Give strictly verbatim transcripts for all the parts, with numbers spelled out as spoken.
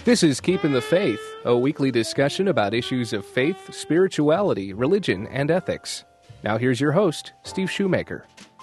This is Keeping the Faith, a weekly discussion about issues of faith, spirituality, religion, and ethics. Now here's your host, Steve Shoemaker.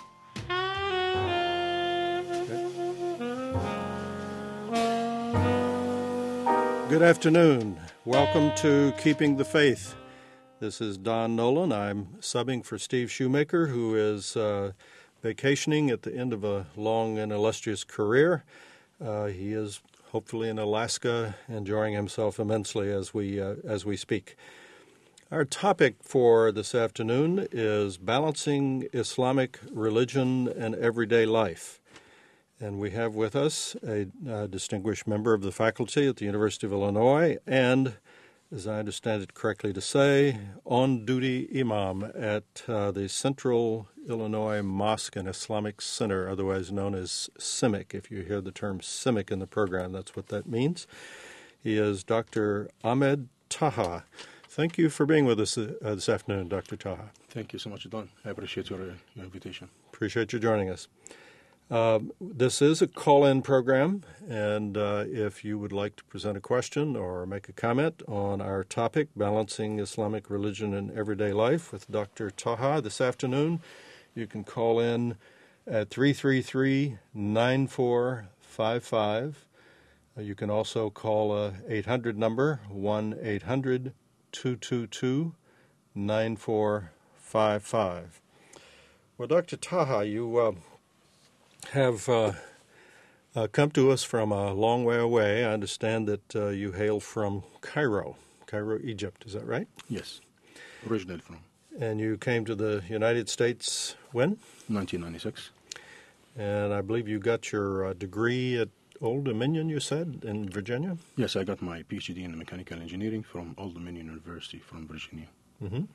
Good afternoon. Welcome to Keeping the Faith. This is Don Nolan. I'm subbing for Steve Shoemaker, who is uh, vacationing at the end of a long and illustrious career. Uh, he is hopefully in Alaska, enjoying himself immensely as we uh, as we speak. Our topic for this afternoon is balancing Islamic religion and everyday life. And we have with us a, a distinguished member of the faculty at the University of Illinois and, as I understand it correctly to say, on-duty imam at uh, the Central Illinois Mosque and Islamic Center, otherwise known as C I M I C. If you hear the term C I M I C in the program, that's what that means. He is Doctor Ahmed Taha. Thank you for being with us uh, this afternoon, Doctor Taha. Thank you so much, Don. I appreciate your, uh, your invitation. Appreciate you joining us. Uh, this is a call-in program, and uh, if you would like to present a question or make a comment on our topic, Balancing Islamic Religion and Everyday Life with Doctor Taha this afternoon, you can call in at three three three, nine four five five. Uh, you can also call a eight hundred number, one eight hundred two two two nine four five five. Well, Doctor Taha, you... Uh, have uh, uh, come to us from a long way away. I understand that uh, you hail from Cairo, Cairo, Egypt. Is that right? Yes, originally from. And you came to the United States when? nineteen ninety-six. And I believe you got your uh, degree at Old Dominion, you said, in Virginia? Yes, I got my P H D in mechanical engineering from Old Dominion University from Virginia. Mm-hmm.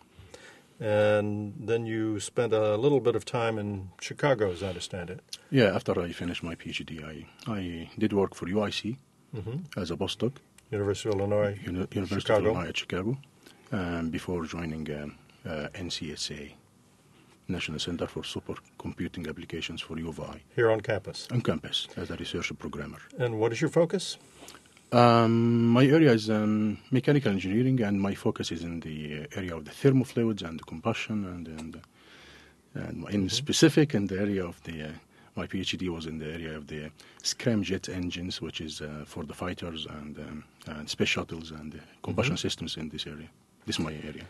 And then you spent a little bit of time in Chicago, as I understand it. Yeah, after I finished my P H D, I, I did work for U I C mm-hmm. as a postdoc. University of Illinois, Uni- University Chicago. of Illinois at Chicago, um, before joining um, uh, N C S A, National Center for Supercomputing Applications for U V I. Here on campus? On campus, as a research programmer. And what is your focus? Um, my area is um, mechanical engineering, and my focus is in the area of the thermofluids and the combustion, and, and, and in mm-hmm. specific in the area of the, uh, my P H D was in the area of the scramjet engines, which is uh, for the fighters and, um, and space shuttles and uh, combustion mm-hmm. systems in this area. This is my area.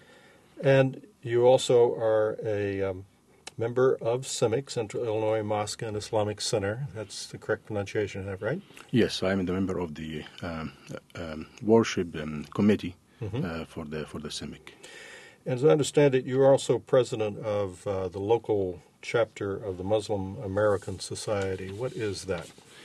And you also are a um, member of C I M I C, Central Illinois Mosque and Islamic Center. That's the correct pronunciation, is that right? Yes, I'm the member of the um, um, worship um, committee mm-hmm. uh, for the for the C I M I C. And as I understand it, you're also president of uh, the local chapter of the Muslim American Society. What is that?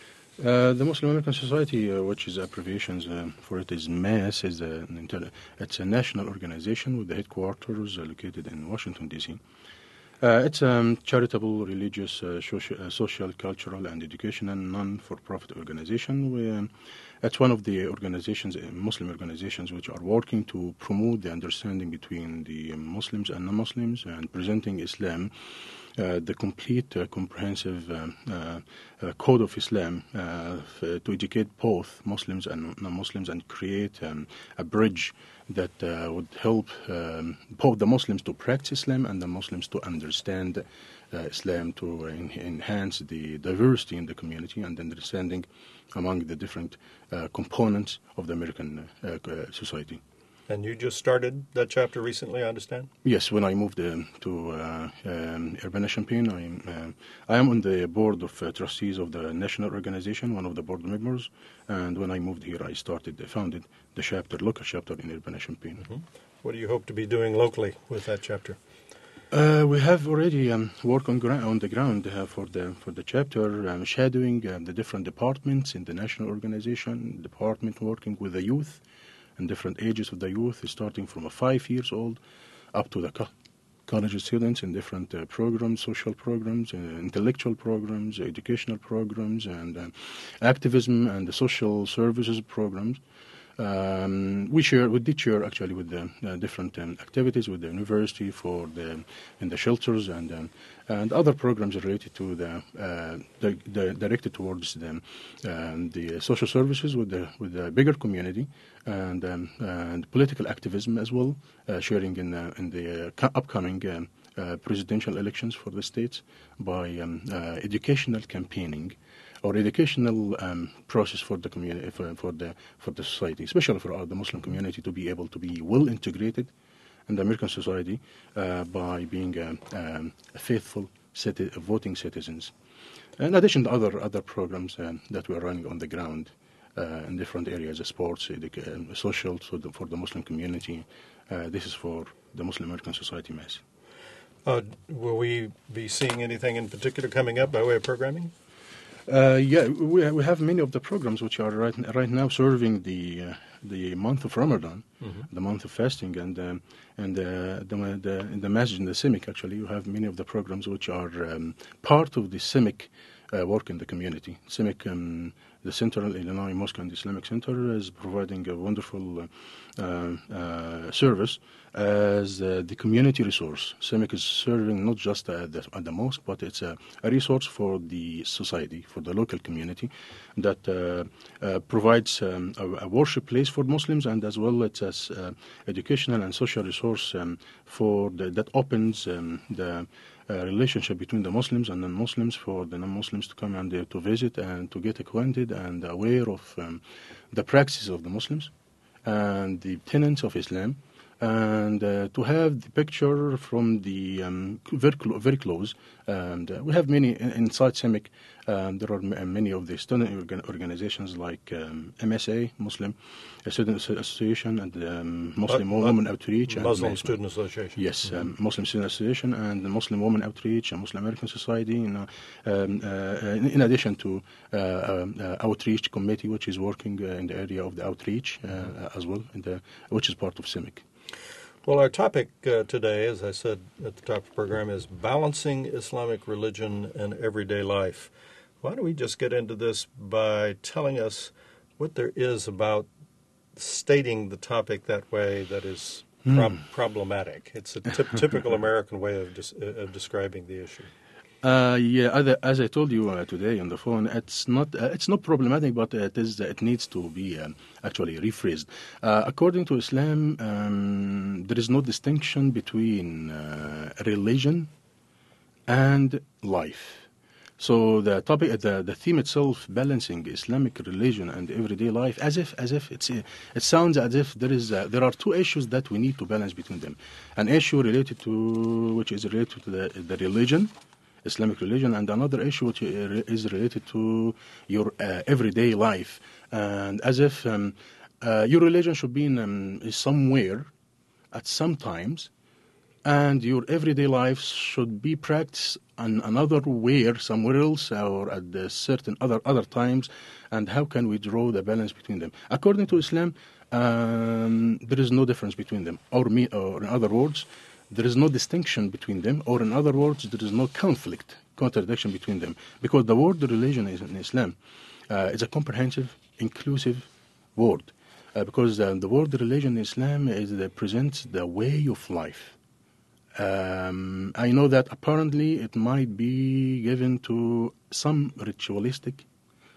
Uh, the Muslim American Society, uh, which is abbreviations uh, for it is M A S, is a, an inter- it's a national organization with the headquarters uh, located in Washington, D C Uh, it's a um, charitable, religious, uh, social, uh, social, cultural, and educational non-for-profit organization. We, um, it's one of the organizations, uh, Muslim organizations, which are working to promote the understanding between the Muslims and non-Muslims and presenting Islam, uh, the complete, uh, comprehensive um, uh, uh, code of Islam uh, f- to educate both Muslims and non-Muslims and create um, a bridge that uh, would help um, both the Muslims to practice Islam and the Muslims to understand uh, Islam, to en- enhance the diversity in the community and understanding among the different uh, components of the American uh, uh, society. And you just started that chapter recently, I understand? Yes, when I moved uh, to uh, um, Urbana-Champaign, I am, uh, I am on the board of uh, trustees of the national organization, one of the board members. And when I moved here, I started, uh, founded the chapter, local chapter in Urbana-Champaign. Mm-hmm. What do you hope to be doing locally with that chapter? Uh, we have already um, work on, gra- on the ground uh, for the for the chapter, um, shadowing uh, the different departments in the national organization, department working with the youth and different ages of the youth, starting from a five years old up to the co- college students in different uh, programs, social programs, uh, intellectual programs, educational programs, and uh, activism and the social services programs. Um, we share, we did share actually with the uh, different um, activities with the university for the in the shelters and um, and other programs related to the, uh, the, the directed towards the um, the social services with the with the bigger community and um, and political activism as well, uh, sharing in the, in the uh, upcoming um, uh, presidential elections for the states by um, uh, educational campaigning or educational um, process for the community, for, for the for the society, especially for uh, the Muslim community, to be able to be well integrated in the American society uh, by being uh, um, a faithful citi- voting citizens. In addition to other other programs um, that we are running on the ground uh, in different areas, sports, educa- um, social, so the, for the Muslim community. Uh, this is for the Muslim American Society Mass. Uh, will we be seeing anything in particular coming up by way of programming? Uh, yeah, we we have many of the programs which are right right now serving the uh, the month of Ramadan, mm-hmm. the month of fasting, and um, and uh, the, the in the masjid in the CIMIC actually you have many of the programs which are um, part of the CIMIC uh, work in the community. CIMIC, um, the Central Illinois Mosque and Islamic Center, is providing a wonderful uh, uh, service as uh, the community resource. CIMIC is serving not just at the, at the mosque, but it's a, a resource for the society, for the local community, that uh, uh, provides um, a, a worship place for Muslims, and as well it's as uh, educational and social resource um, for the, that opens um, the uh, relationship between the Muslims and non-Muslims for the non-Muslims to come and uh, to visit and to get acquainted and aware of um, the practices of the Muslims and the tenets of Islam, and uh, to have the picture from the um, very, clo- very close. And uh, we have many inside CIMIC. Um, there are m- many of the student organ- organizations like um, M S A, Muslim Student Association, and um, Muslim uh, Women Outreach. Muslim and Student Association. Yes, mm-hmm. um, Muslim Student Association and the Muslim Women Outreach and Muslim American Society. You know, um, uh, in, in addition to uh, um, uh, Outreach Committee, which is working uh, in the area of the outreach uh, mm-hmm. as well, in the, which is part of CIMIC. Well, our topic uh, today, as I said at the top of the program, is balancing Islamic religion and everyday life. Why don't we just get into this by telling us what there is about stating the topic that way that is prob- mm. problematic? It's a t- typical American way of, des- of describing the issue. Uh, yeah, as I, as I told you uh, today on the phone, it's not uh, it's not problematic, but it is it needs to be um, actually rephrased. Uh, according to Islam, um, there is no distinction between uh, religion and life. So the topic, the, the theme itself, balancing Islamic religion and everyday life, as if as if it's it sounds as if there is a, there are two issues that we need to balance between them. An issue related to which is related to the, the religion. Islamic religion, and another issue which is related to your uh, everyday life, and as if um, uh, your religion should be in um, somewhere at some times, and your everyday life should be practiced on another where somewhere else or at the certain other other times. And how can we draw the balance between them? According to Islam, um, there is no difference between them, or, me, or in other words, there is no distinction between them, or in other words, there is no conflict, contradiction between them. Because the word religion is in Islam uh, is a comprehensive, inclusive word. Uh, because uh, the word religion in Islam is, uh, presents the way of life. Um, I know that apparently it might be given to some ritualistic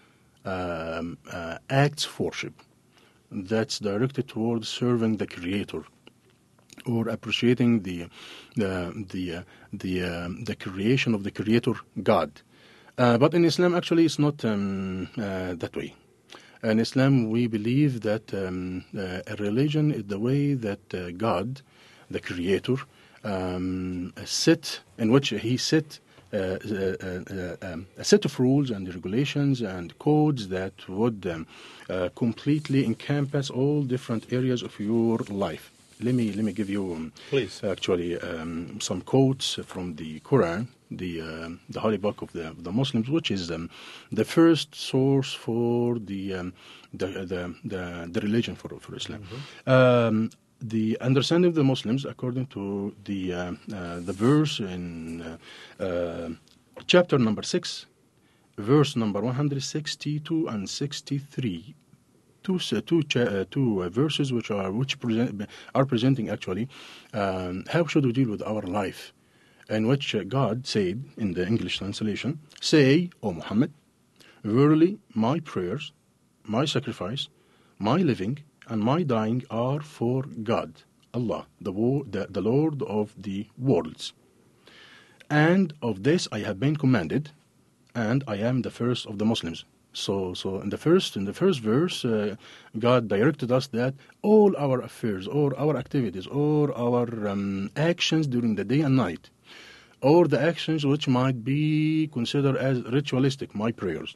um, uh, acts of worship that's directed towards serving the Creator, or appreciating the the the uh, the, uh, the creation of the Creator God, uh, but in Islam actually it's not um, uh, that way. In Islam we believe that um, uh, a religion is the way that uh, God, the Creator, um, set in which He set uh, uh, uh, um, a set of rules and regulations and codes that would um, uh, completely encompass all different areas of your life. Let me let me give you um, Please. actually um, some quotes from the Quran, the uh, the holy book of the the Muslims, which is um, the first source for the um, the, the the the religion for for Islam. Mm-hmm. Um, the understanding of the Muslims, according to the uh, uh, the verse in uh, uh, chapter number six, verse number one hundred sixty-two and sixty-three. two uh, two cha- uh, two uh, verses which are which present are presenting actually um, how should we deal with our life, in which uh, God said in the English translation, "Say, O Muhammad, verily my prayers, my sacrifice, my living, and my dying are for God, Allah, the, wo- the, the Lord of the worlds. And of this I have been commanded, and I am the first of the Muslims." So, so in the first in the first verse, uh, God directed us that all our affairs, or our activities, or our um, actions during the day and night, or the actions which might be considered as ritualistic, my prayers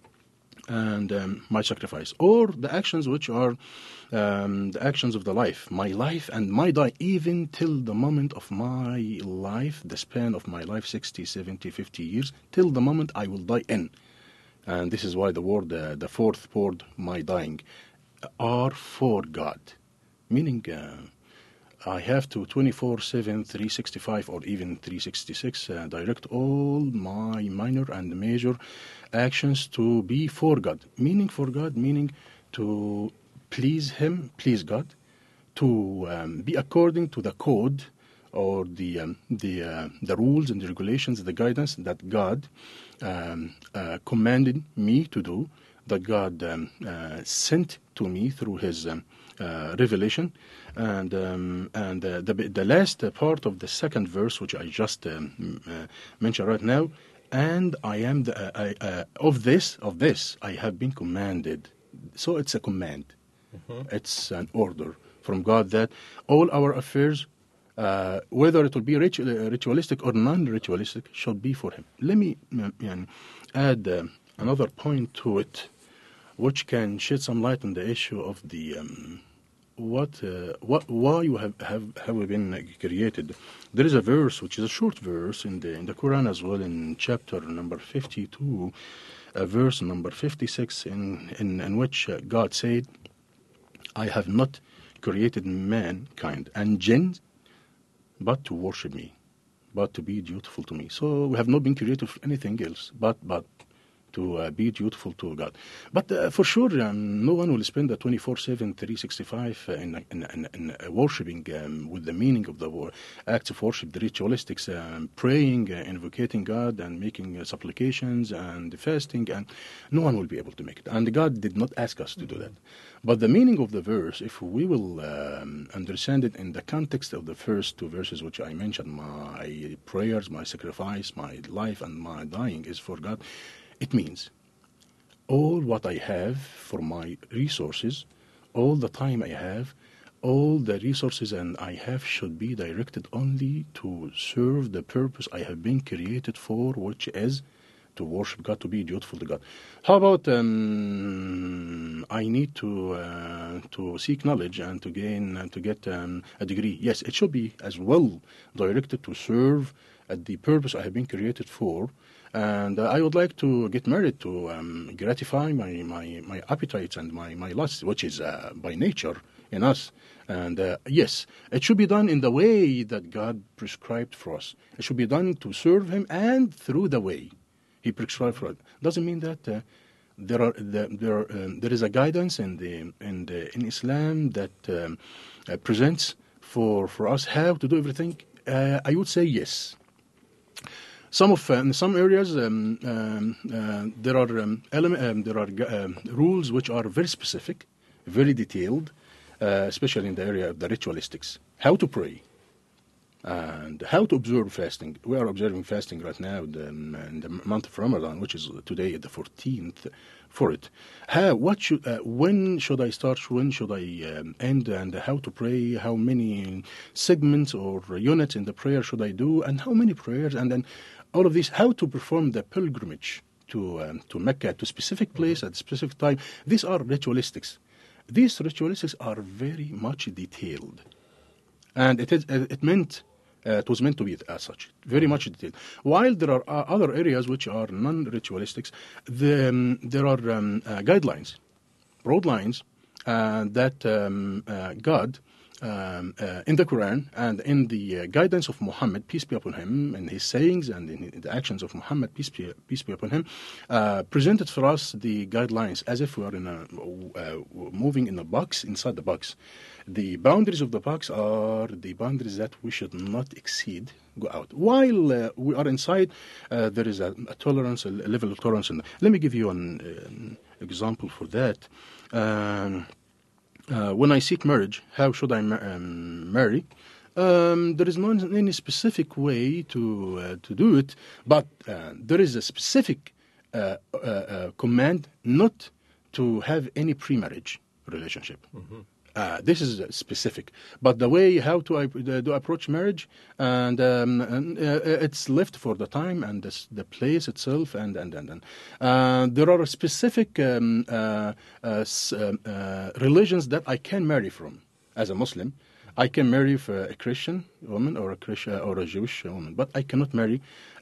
and um, my sacrifice, or the actions which are um, the actions of the life, my life and my die, even till the moment of my life, the span of my life, sixty, seventy, fifty years, till the moment I will die in. And this is why the word, uh, the fourth word, my dying, are for God. Meaning, uh, I have to twenty-four seven, three sixty-five, or even three sixty-six uh, direct all my minor and major actions to be for God. Meaning for God, meaning to please Him, please God, to um, be according to the code or the um, the uh, the rules and the regulations, the guidance that God um, uh, commanded me to do, that God um, uh, sent to me through His um, uh, revelation, and um, and uh, the the last part of the second verse, which I just um, uh, mentioned right now, and I am the uh, I, uh, of this of this I have been commanded. So it's a command, mm-hmm. It's an order from God that all our affairs, uh, whether it will be ritu- uh, ritualistic or non-ritualistic, should be for Him. Let me uh, add uh, another point to it, which can shed some light on the issue of the um, what uh, what why you have, have have we been created. There is a verse which is a short verse in the in the Quran as well, in chapter number fifty-two, uh, verse number fifty-six, in in, in which uh, God said, "I have not created mankind and jinn but to worship me, but to be dutiful to me." So we have not been created for anything else but but to uh, be dutiful to God. But uh, for sure, um, no one will spend the twenty-four seven, three sixty-five uh, in, in, in, in uh, worshipping um, with the meaning of the word, acts of worship, the ritualistics, um, praying, uh, invocating God, and making uh, supplications and fasting, and no one will be able to make it. And God did not ask us to do that. But the meaning of the verse, if we will um, understand it in the context of the first two verses which I mentioned, my prayers, my sacrifice, my life, and my dying is for God, it means all what I have for my resources, all the time I have, all the resources and I have should be directed only to serve the purpose I have been created for, which is to worship God, to be dutiful to God. How about um, I need to uh, to seek knowledge and to gain and to get um, a degree? Yes, it should be as well directed to serve at the purpose I have been created for. And uh, I would like to get married to um, gratify my, my, my appetites and my, my lusts, which is uh, by nature in us. And uh, yes, it should be done in the way that God prescribed for us. It should be done to serve Him and through the way He prescribed for us. Doesn't mean that uh, there are the, there are, um, there is a guidance in the in the in Islam that um, uh, presents for for us how to do everything. Uh, I would say yes. Some of uh, in some areas um, um, uh, there are um, element, um, there are um, rules which are very specific, very detailed, uh, especially in the area of the ritualistics. How to pray and how to observe fasting. We are observing fasting right now in the, in the month of Ramadan, which is today the fourteenth for it. How, what should, uh, when should I start? When should I um, end? And how to pray? How many segments or units in the prayer should I do? And how many prayers? And then all of this, how to perform the pilgrimage to um, to Mecca, to a specific place mm-hmm. at a specific time. These are ritualistics. These ritualistics are very much detailed, and it is it meant. Uh, it was meant to be as such, very much detailed. While there are uh, other areas which are non-ritualistics, the, um, there are um, uh, guidelines, broad lines, uh, that um, uh, God um, uh, in the Quran and in the uh, guidance of Muhammad, peace be upon him, and his sayings and in the actions of Muhammad, peace be, peace be upon him, uh, presented for us the guidelines as if we are in a, uh, moving in a box inside the box. The boundaries of the box are the boundaries that we should not exceed, go out. While uh, we are inside, uh, there is a, a tolerance, a level of tolerance. And let me give you an, uh, an example for that. Um, uh, when I seek marriage, how should I ma- um, marry? Um, there is not any specific way to uh, to do it, but uh, there is a specific uh, uh, uh, command not to have any pre-marriage relationship. Mm-hmm. Uh, this is specific, but the way how to uh, do approach marriage, and, um, and uh, it's left for the time and the, the place itself, and and and, and. Uh, there are specific um, uh, uh, uh, religions that I can marry from as a Muslim. I can marry for a Christian woman or a Christian or a Jewish woman, but I cannot marry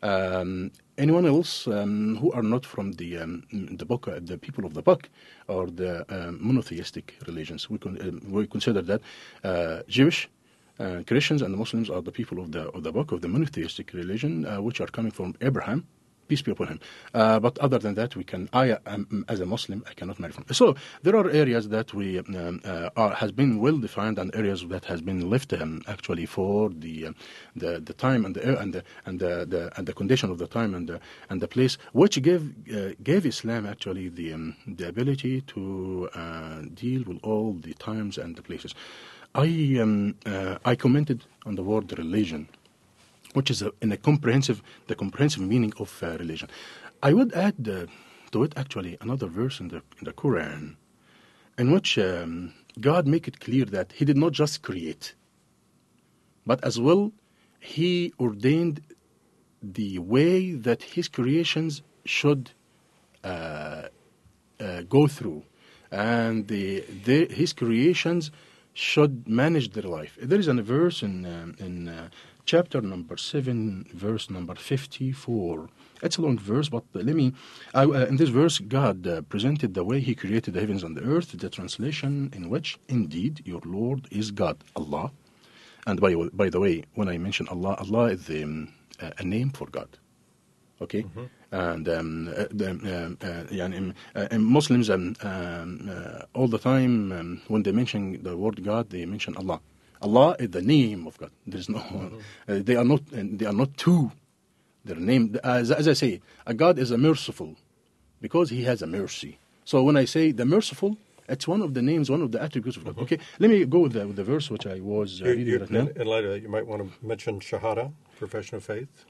um, anyone else um, who are not from the um, the book, uh, the people of the book, or the um, monotheistic religions. We con- uh, we consider that uh, Jewish, uh, Christians, and the Muslims are the people of the of the book of the monotheistic religion, uh, which are coming from Abraham. Peace be upon him. Uh, but other than that, we can. I, um, as a Muslim, I cannot marry from. So there are areas that we um, uh, are, has been well defined, and areas that has been left um, actually for the, uh, the the time and the and the and the, the and the condition of the time and the and the place, which gave uh, gave Islam actually the um, the ability to uh, deal with all the times and the places. I um, uh, I commented on the word religion, which is a, in a comprehensive, the comprehensive meaning of uh, religion. I would add uh, to it actually another verse in the in the Quran, in which um, God make it clear that He did not just create, but as well He ordained the way that His creations should uh, uh, go through, and the, the His creations should manage their life. There is a verse in um, in uh, chapter number seven, verse number fifty-four. It's a long verse, but let me. I, uh, in this verse, God uh, presented the way He created the heavens and the earth. The translation in which, indeed, your Lord is God, Allah. And by by the way, when I mention Allah, Allah is the, um, uh, a name for God. Okay, mm-hmm. and um, uh, the, uh, uh, yeah, uh, and Muslims um, um, uh, all the time um, when they mention the word God, they mention Allah. Allah is the name of God. There is no. Mm-hmm. Uh, they are not. Uh, they are not two. Their name, as, as I say, a God is a merciful, because He has a mercy. So when I say the merciful, it's one of the names, one of the attributes of God. Mm-hmm. Okay, let me go with the, with the verse which I was uh, you, reading you, right now. In light of that, you might want to mention Shahada, profession of faith.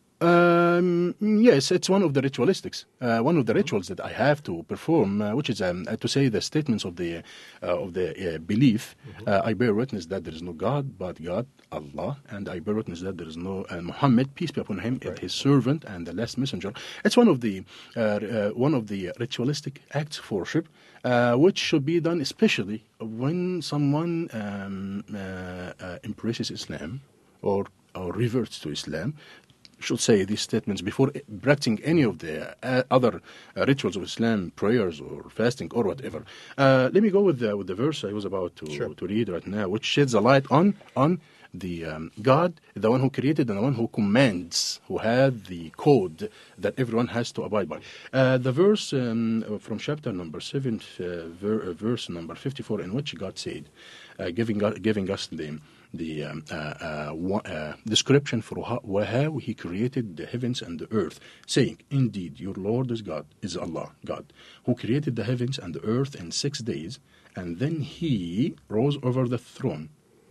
Um, yes, it's one of the ritualistics, uh, one of the rituals that I have to perform, uh, which is um, uh, to say the statements of the uh, of the uh, belief. Mm-hmm. uh, I bear witness that there is no God but God, Allah, and I bear witness that there is no uh, Muhammad, peace be upon him, right. His servant and the last messenger. It's one of the uh, uh, one of the ritualistic acts of worship, uh, which should be done especially when someone um, uh, uh, embraces Islam or or reverts to Islam. Should say these statements before practicing any of the uh, other uh, rituals of Islam, prayers or fasting or whatever. Uh, let me go with the, with the verse I was about to, sure. to read right now, which sheds a light on on the um, God, the one who created and the one who commands, who had the code that everyone has to abide by. Uh, the verse um, from chapter number seven, uh, ver- verse number fifty-four, in which God said, uh, giving giving us the the um, uh, uh, uh, description for how, how He created the heavens and the earth, saying, indeed, your Lord is God, is Allah, God, who created the heavens and the earth in six days, and then He rose over the throne.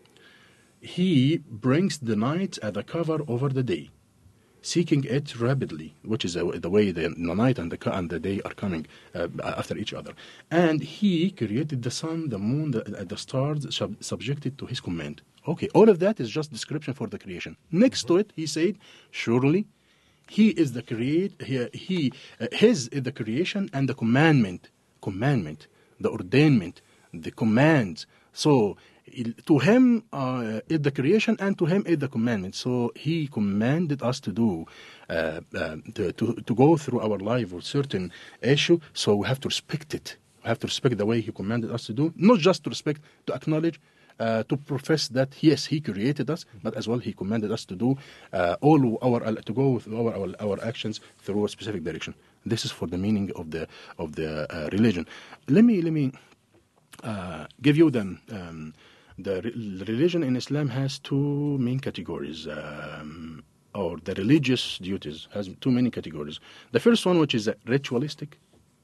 He brings the night as a cover over the day, seeking it rapidly, which is the way the, the night and the, and the day are coming uh, after each other. And He created the sun, the moon, the, the stars, sub- subjected to His command. Okay, all of that is just description for the creation. Next mm-hmm. to it, He said, surely He is the create. He, he uh, His is the creation and the commandment, commandment, the ordainment, the commands. So to Him uh, is the creation, and to Him is the commandment. So He commanded us to do, uh, uh, to, to to go through our life with certain issue. So we have to respect it. We have to respect the way He commanded us to do, not just to respect, to acknowledge. uh, to profess that yes, He created us, but as well He commanded us to do uh, all our uh, to go through our, our our actions through a specific direction. This is for the meaning of the of the uh, religion. Let me let me uh, give you the um, the re- religion in Islam has two main categories. Um, or the religious duties has two many categories. The first one, which is a ritualistic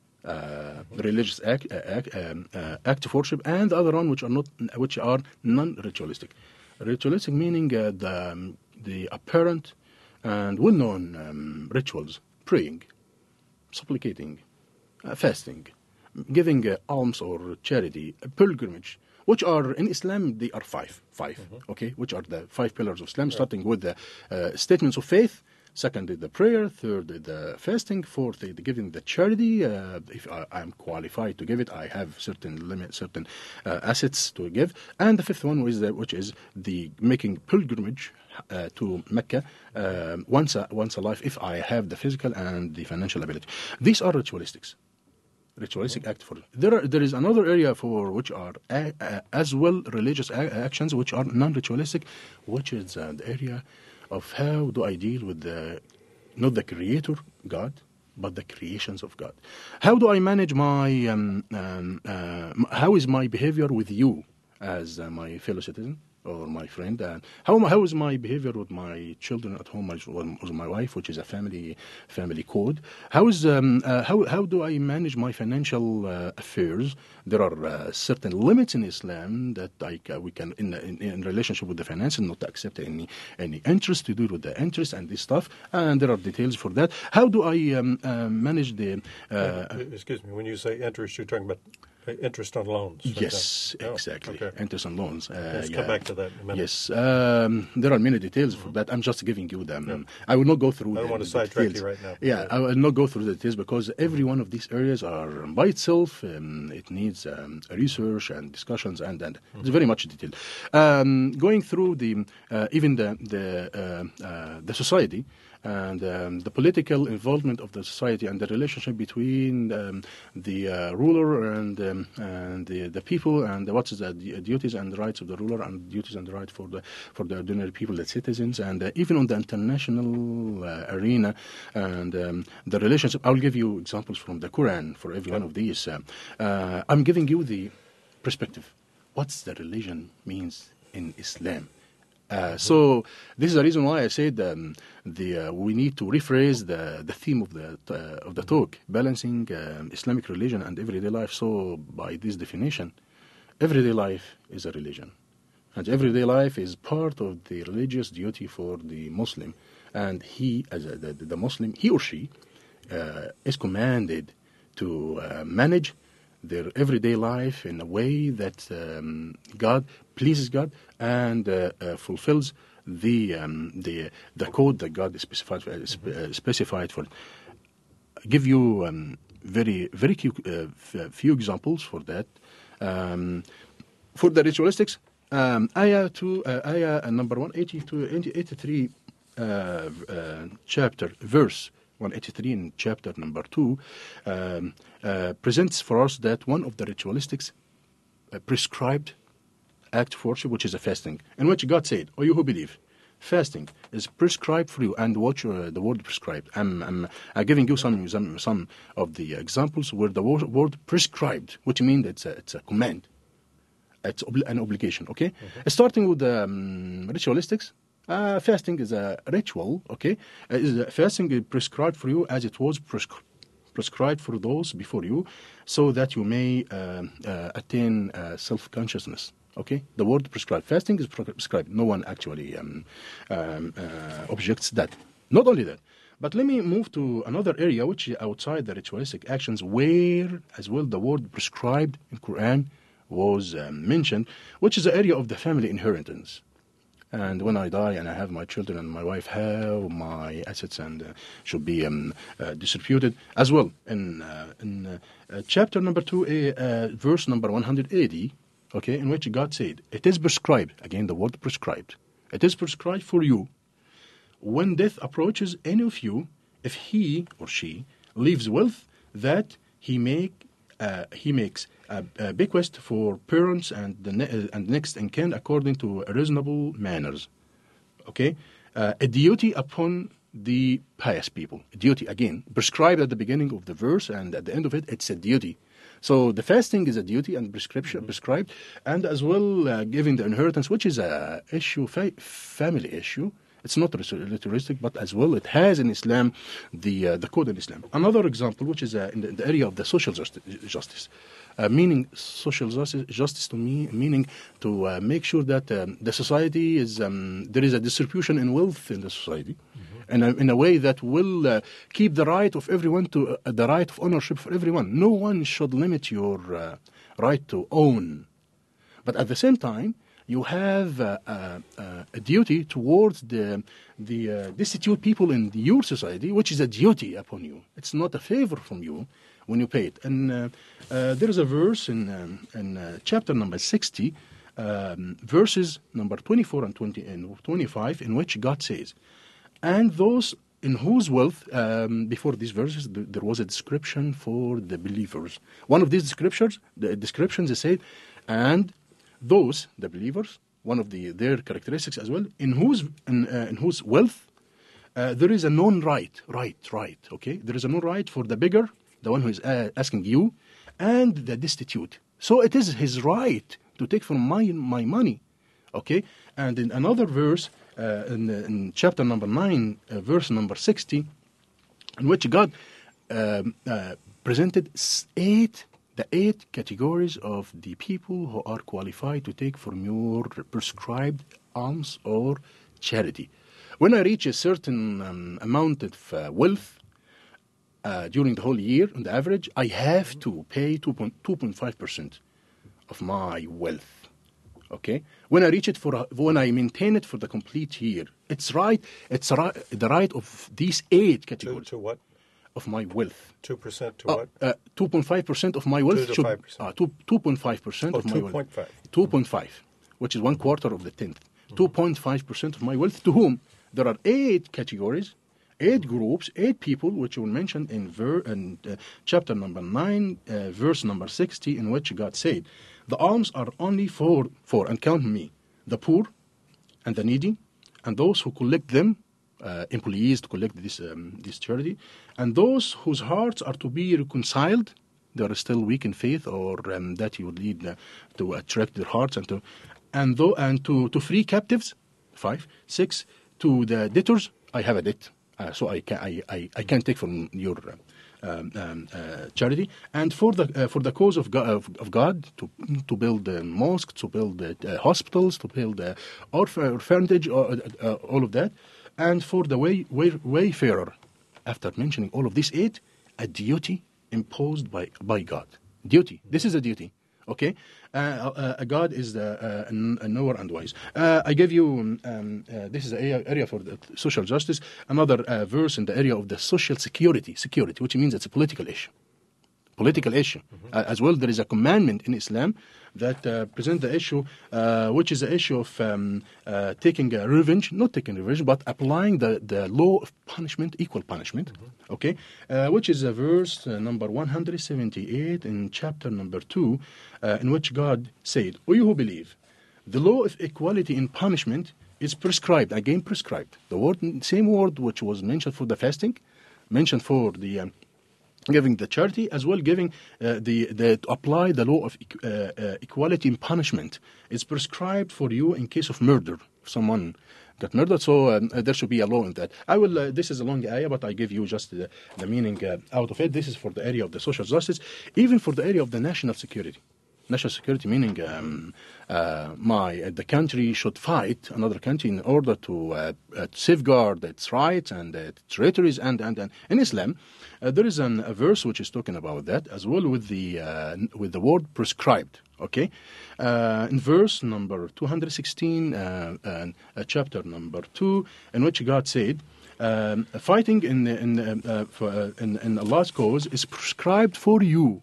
uh, religious act, uh, act, um, uh, act of worship, and the other one, which are not, which are non-ritualistic. Ritualistic meaning uh, the um, the apparent and well-known um, rituals: praying, supplicating, uh, fasting, giving uh, alms or charity, a pilgrimage. Which are, in Islam, they are five, five, mm-hmm. okay, which are the five pillars of Islam, right. Starting with the uh, statements of faith, second is the prayer, third is the fasting, fourth is the giving the charity. Uh, if I am qualified to give it, I have certain limit, certain uh, assets to give. And the fifth one, is the, which is the making pilgrimage uh, to Mecca uh, once, a, once a life, if I have the physical and the financial ability. These are ritualistics. Ritualistic act for there. Are, there is another area for which are a, a, as well religious a, actions which are non-ritualistic, which is uh, the area of how do I deal with the not the Creator God, but the creations of God. How do I manage my um, um, uh, how is my behavior with you as uh, my fellow citizen or my friend? Uh, how how is my behavior with my children at home, with my wife, which is a family family code? How is um, uh, how how do I manage my financial uh, affairs? There are uh, certain limits in Islam that like uh, we can in, in in relationship with the finance and not to accept any any interest to do with the interest and this stuff. And there are details for that. How do I um, uh, manage the? Uh, Excuse me. When you say interest, you're talking about interest on loans. Yes, oh, exactly. Okay. Interest on loans. Uh, Let's yeah. come back to that in a minute. Yes, um, there are many details for that. I'm just giving you them. Yeah. I will not go through. I don't the, want to the sidetrack details. you right now. Yeah, I will not go through the details because every one of these areas are by itself. Um, it needs um, research and discussions, and, and mm-hmm. it's very much detailed. Um, going through the uh, even the the uh, uh, the society. And um, the political involvement of the society and the relationship between um, the uh, ruler and um, and the, the people, and what is the duties and rights of the ruler and duties and rights for the for the ordinary people, the citizens, and uh, even on the international uh, arena and um, the relationship. I'll give you examples from the Quran for every one of these. Uh, uh, I'm giving you the perspective. What's the religion means in Islam? Uh, so this is the reason why I said um, the uh, we need to rephrase the the theme of the uh, of the talk, balancing uh, Islamic religion and everyday life. So by this definition, everyday life is a religion, and everyday life is part of the religious duty for the Muslim, and he as a, the, the Muslim, he or she uh, is commanded to uh, manage their everyday life in a way that um, God pleases God and uh, uh, fulfills the um, the the code that God specified uh, spe- uh, specified for. I give you um, very very few, uh, f- few examples for that. Um, for the ritualistics, um, ayah two, uh, ayah uh, number one eighty-two, eighty-three, uh, uh, chapter verse. one eighty-three in chapter number two um, uh, presents for us that one of the ritualistics uh, prescribed act of worship, which is a fasting, in which God said, "O you who believe, fasting is prescribed for you." And watch uh, the word prescribed. I'm, I'm uh, giving you some, some some of the examples where the word, word prescribed, which means it's a, it's a command, it's obli- an obligation. Okay, mm-hmm. Starting with the um, ritualistics. Uh, fasting is a ritual, okay? Uh, is a fasting is prescribed for you as it was prescri- prescribed for those before you, so that you may uh, uh, attain uh, self-consciousness, okay? The word prescribed. Fasting is prescribed. No one actually um, um, uh, objects that. Not only that, but let me move to another area which is outside the ritualistic actions, where as well the word prescribed in Quran was um, mentioned, which is the area of the family inheritance. And when I die and I have my children and my wife, how my assets and uh, should be um, uh, distributed as well. In, uh, in uh, uh, chapter number two, uh, uh, verse number one hundred eighty, okay, in which God said, "It is prescribed," again the word prescribed, "it is prescribed for you, when death approaches any of you, if he or she leaves wealth, that he make uh, he makes a, a bequest for parents and the ne- uh, and next in kin according to reasonable manners. Okay, uh, a duty upon the pious people. A duty again prescribed at the beginning of the verse, and at the end of it, it's a duty. So the fasting is a duty and prescription prescribed, and as well uh, giving the inheritance, which is a issue, fa- family issue. It's not ritualistic, but as well it has in Islam the uh, the code in Islam. Another example, which is uh, in, the, in the area of the social justice, justice uh, meaning social justice, justice to me, meaning to uh, make sure that um, the society is um, there is a distribution in wealth in the society, mm-hmm. in, a, in a way that will uh, keep the right of everyone to uh, the right of ownership for everyone. No one should limit your uh, right to own, but at the same time, you have uh, uh, uh, a duty towards the the uh, destitute people in your society, which is a duty upon you. It's not a favor from you when you pay it. And uh, uh, there is a verse in um, in uh, chapter number sixty, um, verses number twenty-four and twenty and twenty-five, in which God says, "And those in whose wealth," um, before these verses, th- there was a description for the believers. One of these descriptions, the descriptions, is said, "And those, the believers," one of the their characteristics as well, in whose in, uh, in whose wealth uh, there is a known right, right, right, okay? There is a known right for the beggar, the one who is uh, asking you, and the destitute. So it is his right to take from my my money, okay? And in another verse, uh, in, in chapter number nine, uh, verse number sixty, in which God um, uh, presented eight the eight categories of the people who are qualified to take from your prescribed alms or charity. When I reach a certain um, amount of uh, wealth uh, during the whole year, on the average, I have to pay two point five percent of my wealth. Okay, when I reach it for a, when I maintain it for the complete year, it's right. It's right, the right of these eight categories. To, to what? Of my wealth. Two percent to uh, what? Uh, two point five percent of my wealth. Two to should, five percent. Uh, two two point five percent Oh, of my two wealth. point five. Two point five, which is one quarter of the tenth. Two point five percent of my wealth. To whom there are eight categories, eight groups, eight people, which were mentioned in ver in uh, chapter number nine, uh, verse number sixty, in which God said, "The alms are only for for and count me, the poor, and the needy, and those who collect them." Uh, employees to collect this um, this charity, and those whose hearts are to be reconciled, they are still weak in faith, or um, that you would lead uh, to attract their hearts, and to and though and to, to free captives, five, six, to the debtors. I have a debt, uh, so I can I, I, I can't take from your uh, um, um, uh, charity, and for the uh, for the cause of God, of, of God to to build uh, mosques, to build uh, hospitals, to build uh, orph- orphanage, uh, uh, all of that. And for the way, way, wayfarer, after mentioning all of these eight, a duty imposed by, by God. Duty. This is a duty. Okay? Uh, uh, God is the uh, a knower and wise. Uh, I gave you, um, uh, this is the area, area for the social justice, another uh, verse in the area of the social security, security, which means it's a political issue. Political issue. Mm-hmm. Uh, as well, there is a commandment in Islam that uh, present the issue, uh, which is the issue of um, uh, taking uh, revenge, not taking revenge, but applying the, the law of punishment, equal punishment, mm-hmm. okay, uh, which is a verse uh, number one hundred seventy-eight in chapter number two, uh, in which God said, "O you who believe, the law of equality in punishment is prescribed," again prescribed, the word, same word which was mentioned for the fasting, mentioned for the um, giving the charity, as well giving uh, the, the to apply the law of uh, uh, equality in punishment. It's prescribed for you in case of murder. If someone got murdered, so um, uh, there should be a law in that. I will. Uh, this is a long ayah, but I give you just the, the meaning uh, out of it. This is for the area of the social justice, even for the area of the national security. National security meaning um, uh, my uh, the country should fight another country in order to uh, uh, safeguard its rights and uh, its territories. And, and, and in Islam, uh, there is an, a verse which is talking about that, as well with the uh, with the word prescribed. Okay, uh, in verse number two hundred sixteen, uh, and, uh, chapter number two, in which God said, um, "Fighting in in uh, for, uh, in, in Allah's cause is prescribed for you,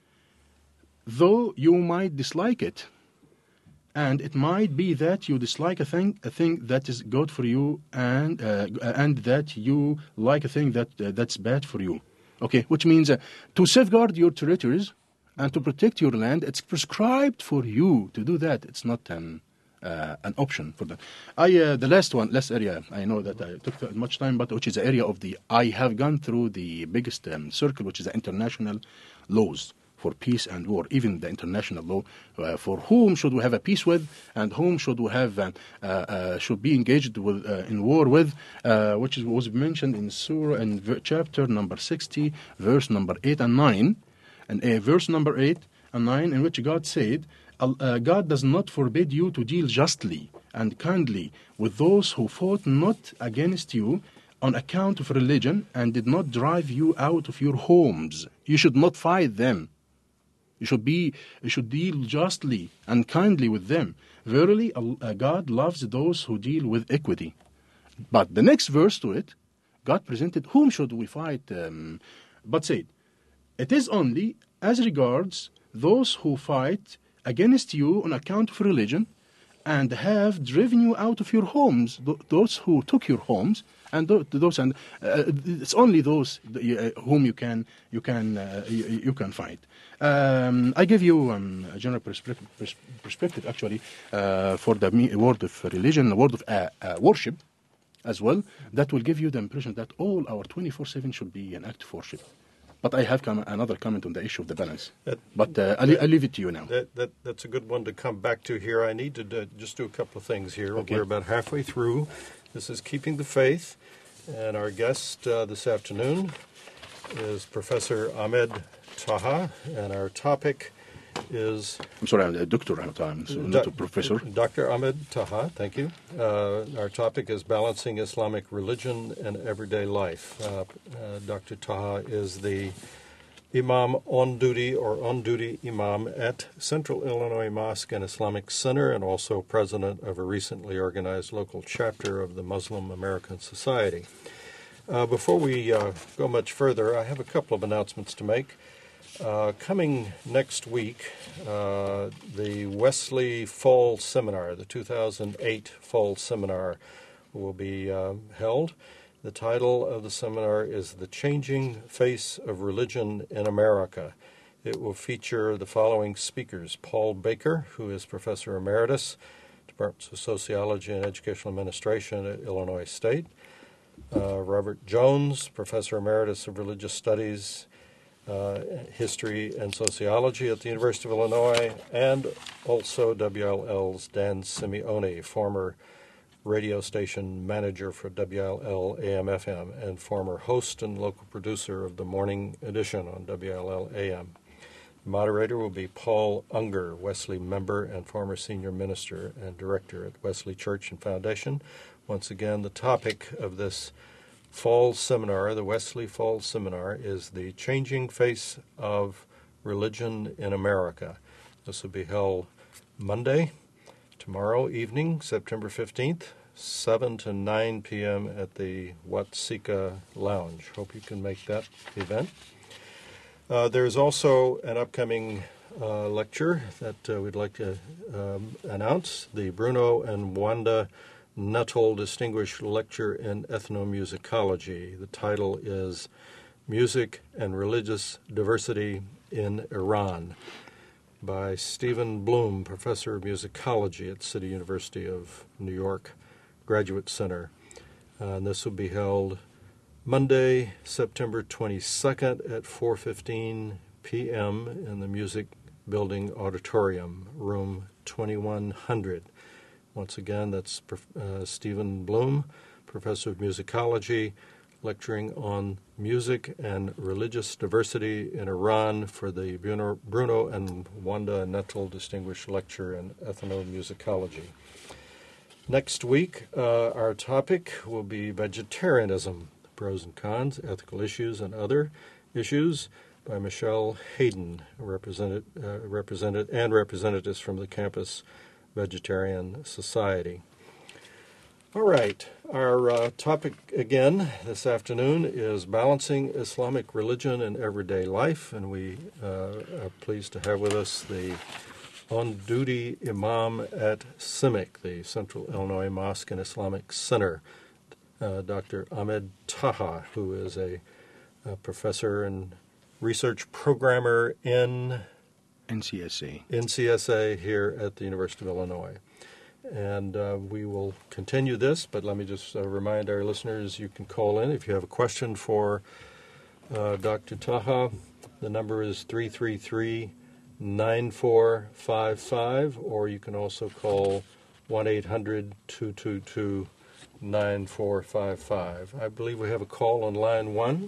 though you might dislike it, and it might be that you dislike a thing, a thing that is good for you, and uh, and that you like a thing that uh, that's bad for you." Okay, which means uh, to safeguard your territories, and to protect your land. It's prescribed for you to do that. It's not an uh, an option for that. I uh, the last one, last area. I know that I took much time, but which is the area of the. I have gone through the biggest um, circle, which is the international laws for peace and war, even the international law, uh, for whom should we have a peace with, and whom should we have uh, uh, should be engaged with uh, in war with, uh, which is, was mentioned in Surah and v- chapter number sixty, verse number eight and nine, and uh, verse number eight and nine, in which God said, uh, "God does not forbid you to deal justly and kindly with those who fought not against you on account of religion and did not drive you out of your homes. You should not fight them. You should be, you should deal justly and kindly with them. Verily, uh, God loves those who deal with equity." But the next verse to it, God presented, whom should we fight? Um, but said, it is only as regards those who fight against you on account of religion and have driven you out of your homes, th- those who took your homes, and th- those, and uh, it's only those uh, whom you can you can uh, you, you can fight. Um, I give you um, a general perspe- pers- perspective, actually, uh, for the me- word of religion, the word of uh, uh, worship, as well. That will give you the impression that all our twenty-four seven should be an act of worship. But I have com- another comment on the issue of the balance. That, but uh, I'll, I'll leave it to you now. That, that, that's a good one to come back to here. I need to do, just do a couple of things here. Okay. We're about halfway through. This is Keeping the Faith, and our guest uh, this afternoon is Professor Ahmed Taha, and our topic is... I'm sorry, I'm a doctor at the time, so not a professor. Doctor Ahmed Taha, thank you. Uh, our topic is Balancing Islamic Religion and Everyday Life. Uh, uh, Doctor Taha is the Imam on duty or on-duty Imam at Central Illinois Mosque and Islamic Center, and also president of a recently organized local chapter of the Muslim American Society. Uh, before we uh, go much further, I have a couple of announcements to make. Uh, coming next week, uh, the Wesley Fall Seminar, the two thousand eight Fall Seminar, will be uh, held. The title of the seminar is The Changing Face of Religion in America. It will feature the following speakers: Paul Baker, who is Professor Emeritus, Department of Sociology and Educational Administration at Illinois State; uh, Robert Jones, Professor Emeritus of Religious Studies, Uh, History and Sociology at the University of Illinois, and also W L L's Dan Simeone, former radio station manager for W L L A M F M and former host and local producer of the morning edition on W L L A M. The moderator will be Paul Unger, Wesley member and former senior minister and director at Wesley Church and Foundation. Once again, the topic of this Fall Seminar, the Wesley Fall Seminar, is The Changing Face of Religion in America. This will be held Monday, tomorrow evening, September fifteenth, seven to nine p.m. at the Watsika Lounge. Hope you can make that event. Uh, there's also an upcoming uh, lecture that uh, we'd like to um, announce, the Bruno and Wanda Nuttall Distinguished Lecture in Ethnomusicology. The title is Music and Religious Diversity in Iran, by Stephen Bloom, Professor of Musicology at City University of New York Graduate Center. Uh, and this will be held Monday, September twenty-second at four fifteen p.m. in the Music Building Auditorium, room twenty-one hundred. Once again, that's uh, Stephen Bloom, Professor of Musicology, lecturing on music and religious diversity in Iran for the Bruno, Bruno and Wanda Nuttall Distinguished Lecture in Ethnomusicology. Next week, uh, our topic will be vegetarianism, pros and cons, ethical issues, and other issues, by Michelle Hayden, represented, uh, represented and representatives from the campus Vegetarian Society. All right, our uh, topic again this afternoon is balancing Islamic religion and everyday life, and we uh, are pleased to have with us the on-duty Imam at C I M I C, the Central Illinois Mosque and Islamic Center, uh, Doctor Ahmed Taha, who is a, a professor and research programmer in N C S A. N C S A here at the University of Illinois. And uh, we will continue this, but let me just uh, remind our listeners you can call in if you have a question for uh, Doctor Taha. The number is three three three, nine four five five, or you can also call one eight hundred, two two two, nine four five five. I believe we have a call on line one.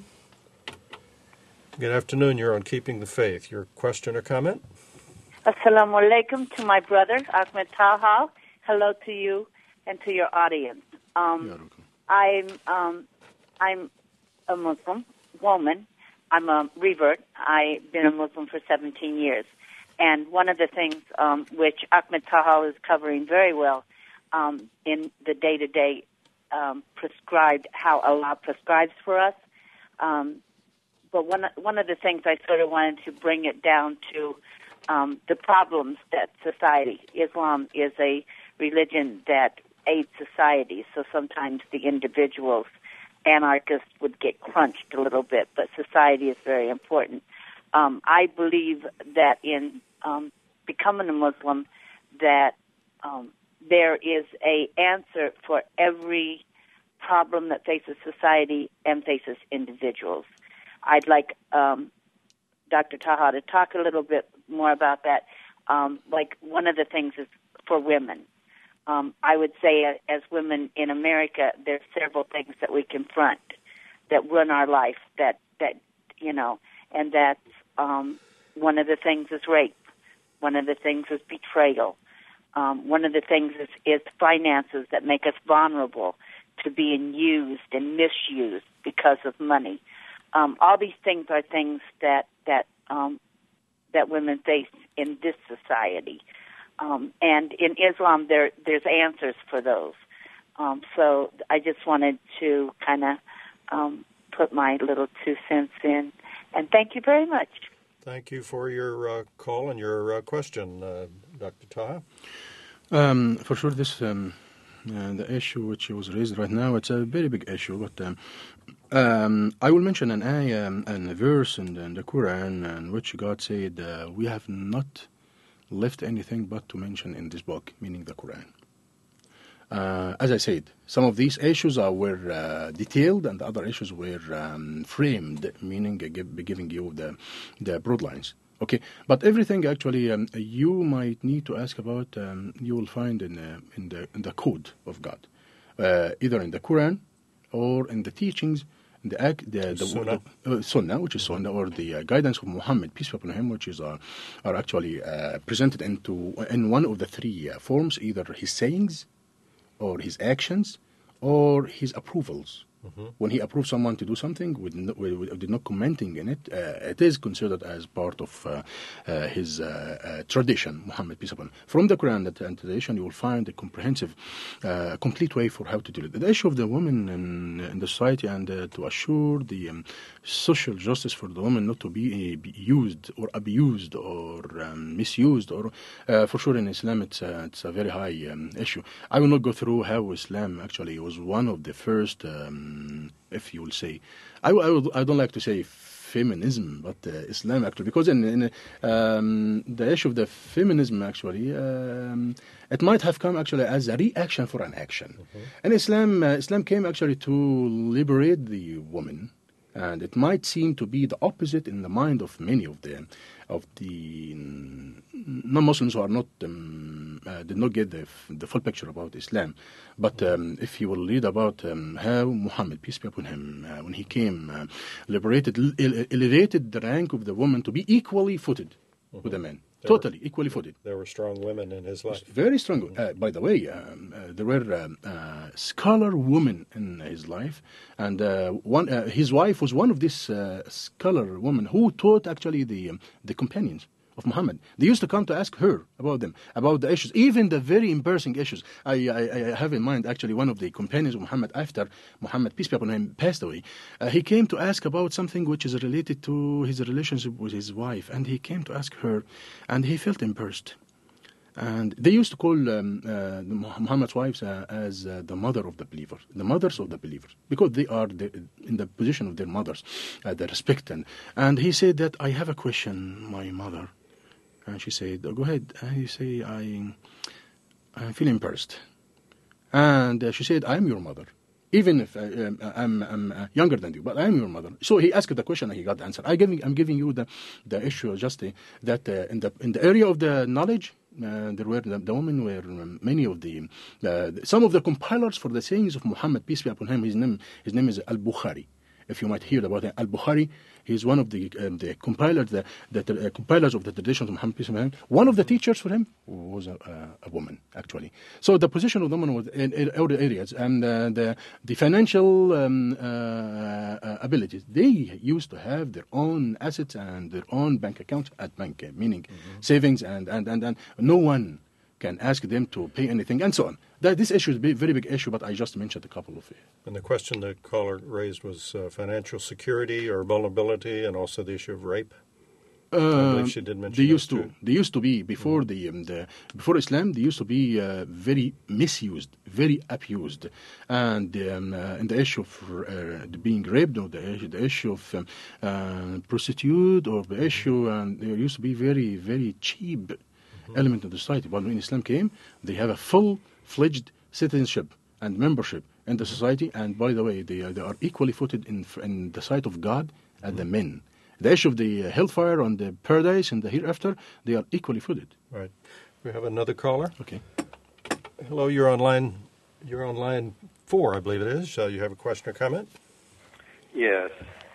Good afternoon. You're on Keeping the Faith. Your question or comment? Assalamu alaikum to my brother, Ahmed Taha. Hello to you and to your audience. Um, I'm um, I'm a Muslim woman. I'm a revert. I've been a Muslim for seventeen years. And one of the things um, which Ahmed Taha is covering very well um, in the day-to-day um, prescribed, how Allah prescribes for us. Um, but one, one of the things I sort of wanted to bring it down to um, the problems that society, Islam is a religion that aids society, so sometimes the individuals, anarchists, would get crunched a little bit, but society is very important. Um, I believe that in um, becoming a Muslim, that um, there is a answer for every problem that faces society and faces individuals. I'd like um, Doctor Taha to talk a little bit more about that. Um, like one of the things is for women. Um, I would say uh, as women in America, there's several things that we confront that run our life that, that you know, and that's um, one of the things is rape. One of the things is betrayal. Um, one of the things is, is finances that make us vulnerable to being used and misused because of money. Um, all these things are things that, that, um, that women face in this society. Um, and in Islam, there there's answers for those. Um, so I just wanted to kind of um, put my little two cents in. And thank you very much. Thank you for your uh, call and your uh, question, uh, Doctor Taha. Um, for sure, this um, uh, the issue which was raised right now, it's a very big issue. But um, um, I will mention an ayah and a verse in the, in the Quran in which God said, uh, we have not left anything but to mention in this book, meaning the Quran. Uh, as I said, some of these issues are were uh, detailed, and the other issues were um, framed, meaning uh, give, giving you the the broad lines. Okay, but everything actually um, you might need to ask about, um, you will find in the in the in the code of God, uh, either in the Quran or in the teachings. The, the, the, Sunnah. the uh, Sunnah, which is Sunnah, or the uh, guidance of Muhammad, peace be upon him, which is uh, are actually uh, presented into in one of the three uh, forms, either his sayings, or his actions, or his approvals. Mm-hmm. When he approves someone to do something, with no, with, with not commenting in it, uh, it is considered as part of uh, uh, his uh, uh, tradition, Muhammad, peace upon him. From the Quran and tradition, you will find a comprehensive, uh, complete way for how to deal with it. The issue of the woman in, in the society, and uh, to assure the um, social justice for the woman not to be, uh, be used or abused or um, misused, or uh, for sure in Islam it's, uh, it's a very high um, issue. I will not go through how Islam actually was one of the first um, if you will say, I, I, would, I don't like to say feminism, but uh, Islam actually, because in, in um, the issue of the feminism actually, um, it might have come actually as a reaction for an action. Mm-hmm. And Islam, uh, Islam came actually to liberate the woman, and it might seem to be the opposite in the mind of many of the of the non-Muslims who are not um, uh, did not get the the full picture about Islam. But um, if you will read about um, how Muhammad, peace be upon him, uh, when he came, uh, liberated, ele- elevated the rank of the woman to be equally footed mm-hmm. with the men. There totally, were, equally footed. There were strong women in his life. Very strong. Uh, by the way, um, uh, there were um, uh, scholar women in his life, and uh, one uh, his wife was one of these uh, scholar women who taught actually the um, the companions of Muhammad. They used to come to ask her about them, about the issues, even the very embarrassing issues. I, I, I have in mind actually one of the companions of Muhammad after Muhammad, peace be upon him, passed away. Uh, he came to ask about something which is related to his relationship with his wife, and he came to ask her, and he felt embarrassed. And they used to call um, uh, Muhammad's wives uh, as uh, the mother of the believer, the mothers of the believers, because they are the, in the position of their mothers, uh, the respect. And, and he said that, I have a question, my mother. And she said, oh, go ahead. And you say, I, I'm feeling embarrassed. And uh, she said, I'm your mother. Even if uh, um, I'm, I'm uh, younger than you, but I'm your mother. So he asked the question and he got the answer. I giving, I'm giving you the, the issue just uh, that uh, in the in the area of the knowledge, uh, there were the, the women were um, many of the uh, some of the compilers for the sayings of Muhammad, peace be upon him. His name his name is Al-Bukhari. If you might hear about it, Al-Bukhari, he's one of the um, the compilers the, the uh, compilers of the traditions of Muhammad, peace be upon him. One of the teachers for him was a, uh, a woman, actually. So the position of the woman was in, in other areas, and uh, the the financial um, uh, uh, abilities. They used to have their own assets and their own bank accounts at bank, uh, meaning mm-hmm. savings, and, and, and, and no one can ask them to pay anything, and so on. That, this issue is a very big issue, but I just mentioned a couple of it. And the question the caller raised was uh, financial security or vulnerability, and also the issue of rape. Uh, I believe she did mention they used to. Too. They used to be before mm-hmm. the, um, the before Islam. They used to be uh, very misused, very abused, and um, uh, in the issue of uh, being raped, or the issue, the issue of um, uh, prostitute, or the issue, and there used to be very, very cheap mm-hmm. element of the society. But when Islam came, they have a full-fledged citizenship and membership in the society. And by the way, they are, they are equally footed in in the sight of God as mm-hmm. the men. The issue of the uh, hellfire and the paradise and the hereafter, they are equally footed. Right. We have another caller. Okay. Hello, you're on line, you're on line four, I believe it is. Uh, you have a question or comment? Yes.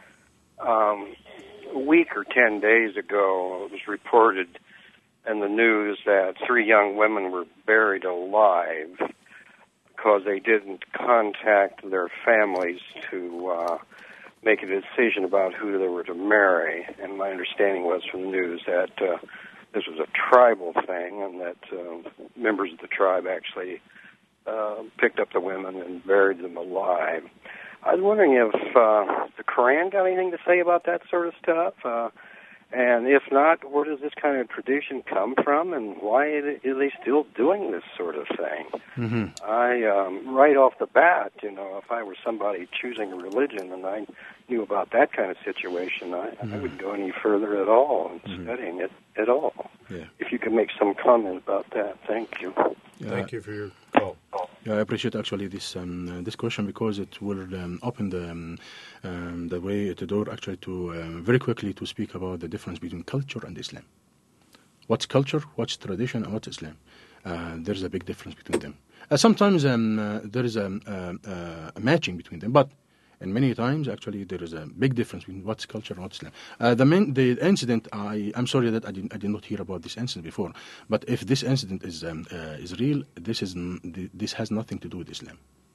Um, a week or ten days ago, it was reported in the news that three young women were buried alive because they didn't contact their families to uh, make a decision about who they were to marry. And my understanding was from the news that uh, this was a tribal thing, and that uh, members of the tribe actually uh, picked up the women and buried them alive. I was wondering if uh, the Quran got anything to say about that sort of stuff, uh, and if not, where does this kind of tradition come from, and why are they still doing this sort of thing? Mm-hmm. I, um, right off the bat, you know, if I were somebody choosing a religion and I knew about that kind of situation, I, mm-hmm. I wouldn't go any further at all in mm-hmm. studying it at all. Yeah. If you could make some comment about that, thank you. Yeah. Thank you for your call. Yeah, I appreciate actually this um, uh, this question, because it will um, open the um, um, the way, the door actually to uh, very quickly to speak about the difference between culture and Islam. What's culture, what's tradition, and what's Islam? Uh, there's a big difference between them. Uh, sometimes um, uh, there is a, uh, a matching between them, but and many times, actually, there is a big difference between what's culture and what's Islam. Uh, the, main, the incident, I, I'm sorry that I did, I did not hear about this incident before, but if this incident is um, uh, is real, this is this has nothing to do with Islam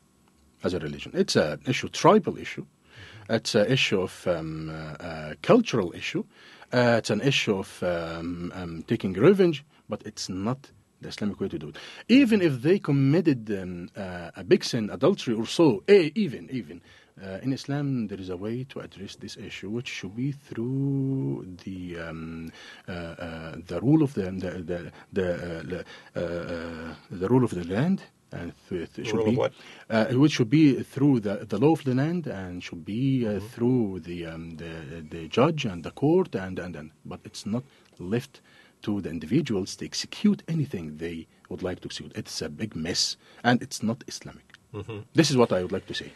as a religion. It's an issue, tribal issue. It's an issue of um, uh, uh, cultural issue. Uh, it's an issue of um, um, taking revenge, but it's not the Islamic way to do it. Even if they committed um, uh, a big sin, adultery or so, eh, even, even, uh, in Islam there is a way to address this issue, which should be through the um, uh, uh, the rule of the the the the, uh, uh, the rule of the land, and th- th- should rule be of what? Uh, which should be through the, the law of the land, and should be uh, mm-hmm. through the um, the the judge and the court, and, and and but it's not left to the individuals to execute anything they would like to execute. It's a big mess, and it's not Islamic. Mm-hmm. This is what I would like to say.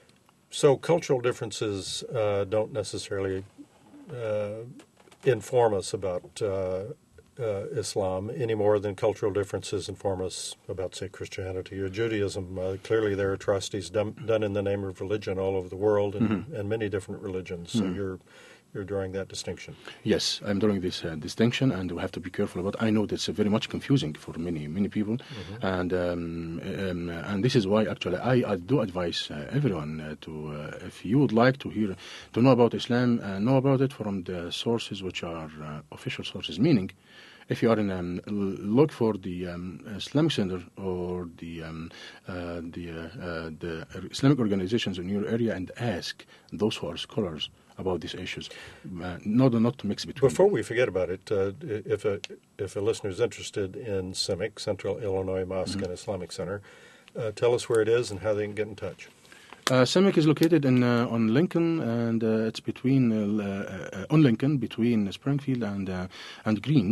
So cultural differences uh, don't necessarily uh, inform us about uh, uh, Islam any more than cultural differences inform us about, say, Christianity or Judaism. Uh, clearly there are atrocities done, done in the name of religion all over the world, and, mm-hmm. and many different religions. So mm-hmm. you're You're drawing that distinction. Yes, I'm drawing this uh, distinction, and we have to be careful about. I know that's uh, very much confusing for many many people, mm-hmm. and um, um, and this is why actually I, I do advise uh, everyone uh, to uh, if you would like to hear to know about Islam, uh, know about it from the sources which are uh, official sources. Meaning, if you are in um, look for the um, Islamic Center or the um, uh, the uh, uh, the Islamic organizations in your area, and ask those who are scholars about these issues, uh, not not to mix between. Before we forget about it, uh, if a if a listener is interested in C I M I C, Central Illinois Mosque mm-hmm. and Islamic Center, uh, tell us where it is and how they can get in touch. Uh, C I M I C is located in uh, on Lincoln, and uh, it's between uh, uh, on Lincoln between Springfield and uh, and Greens.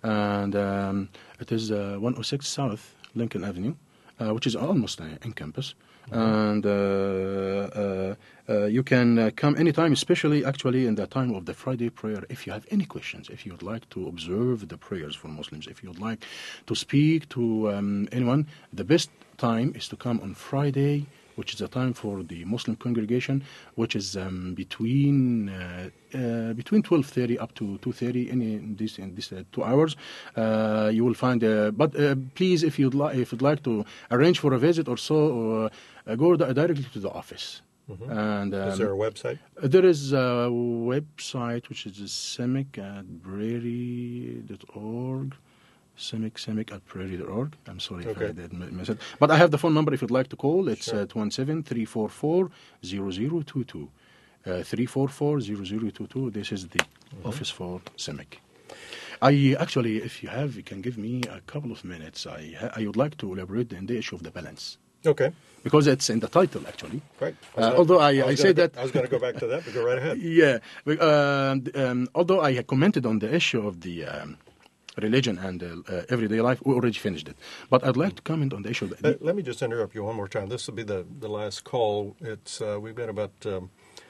and um, it is uh, one oh six South Lincoln Avenue, uh, which is almost uh, in campus. Mm-hmm. And uh, uh, uh, you can uh, come anytime, especially actually in the time of the Friday prayer. If you have any questions, if you would like to observe the prayers for Muslims, if you would like to speak to um, anyone, the best time is to come on Friday, which is a time for the Muslim congregation, which is um, between uh, uh, between twelve thirty up to two thirty in, in this in this uh, two hours. Uh, you will find. Uh, but uh, please, if you'd like, if you'd like to arrange for a visit or so, or, uh, go di- directly to the office. Mm-hmm. And um, is there a website? There is a website which is semic at prairie dot org. Semic, semic at prairie dot org. I'm sorry okay. if I did miss it. But I have the phone number if you'd like to call. It's sure. uh, two one seven, three four four, zero zero two two. Uh, three four four, zero zero two two. This is the mm-hmm. office for Semic. I actually, if you have, you can give me a couple of minutes. I ha- I would like to elaborate on the issue of the balance. Okay. Because it's in the title, actually. Right. I uh, not, although I, I, I say go, that... I was going to go back to that, but go right ahead. Yeah. Uh, um, although I commented on the issue of the... Um, religion and uh, uh, everyday life, we already finished it. But I'd like to comment on the issue. Of the, uh, let me just interrupt you one more time. This will be the, the last call. It's uh, we've got about um,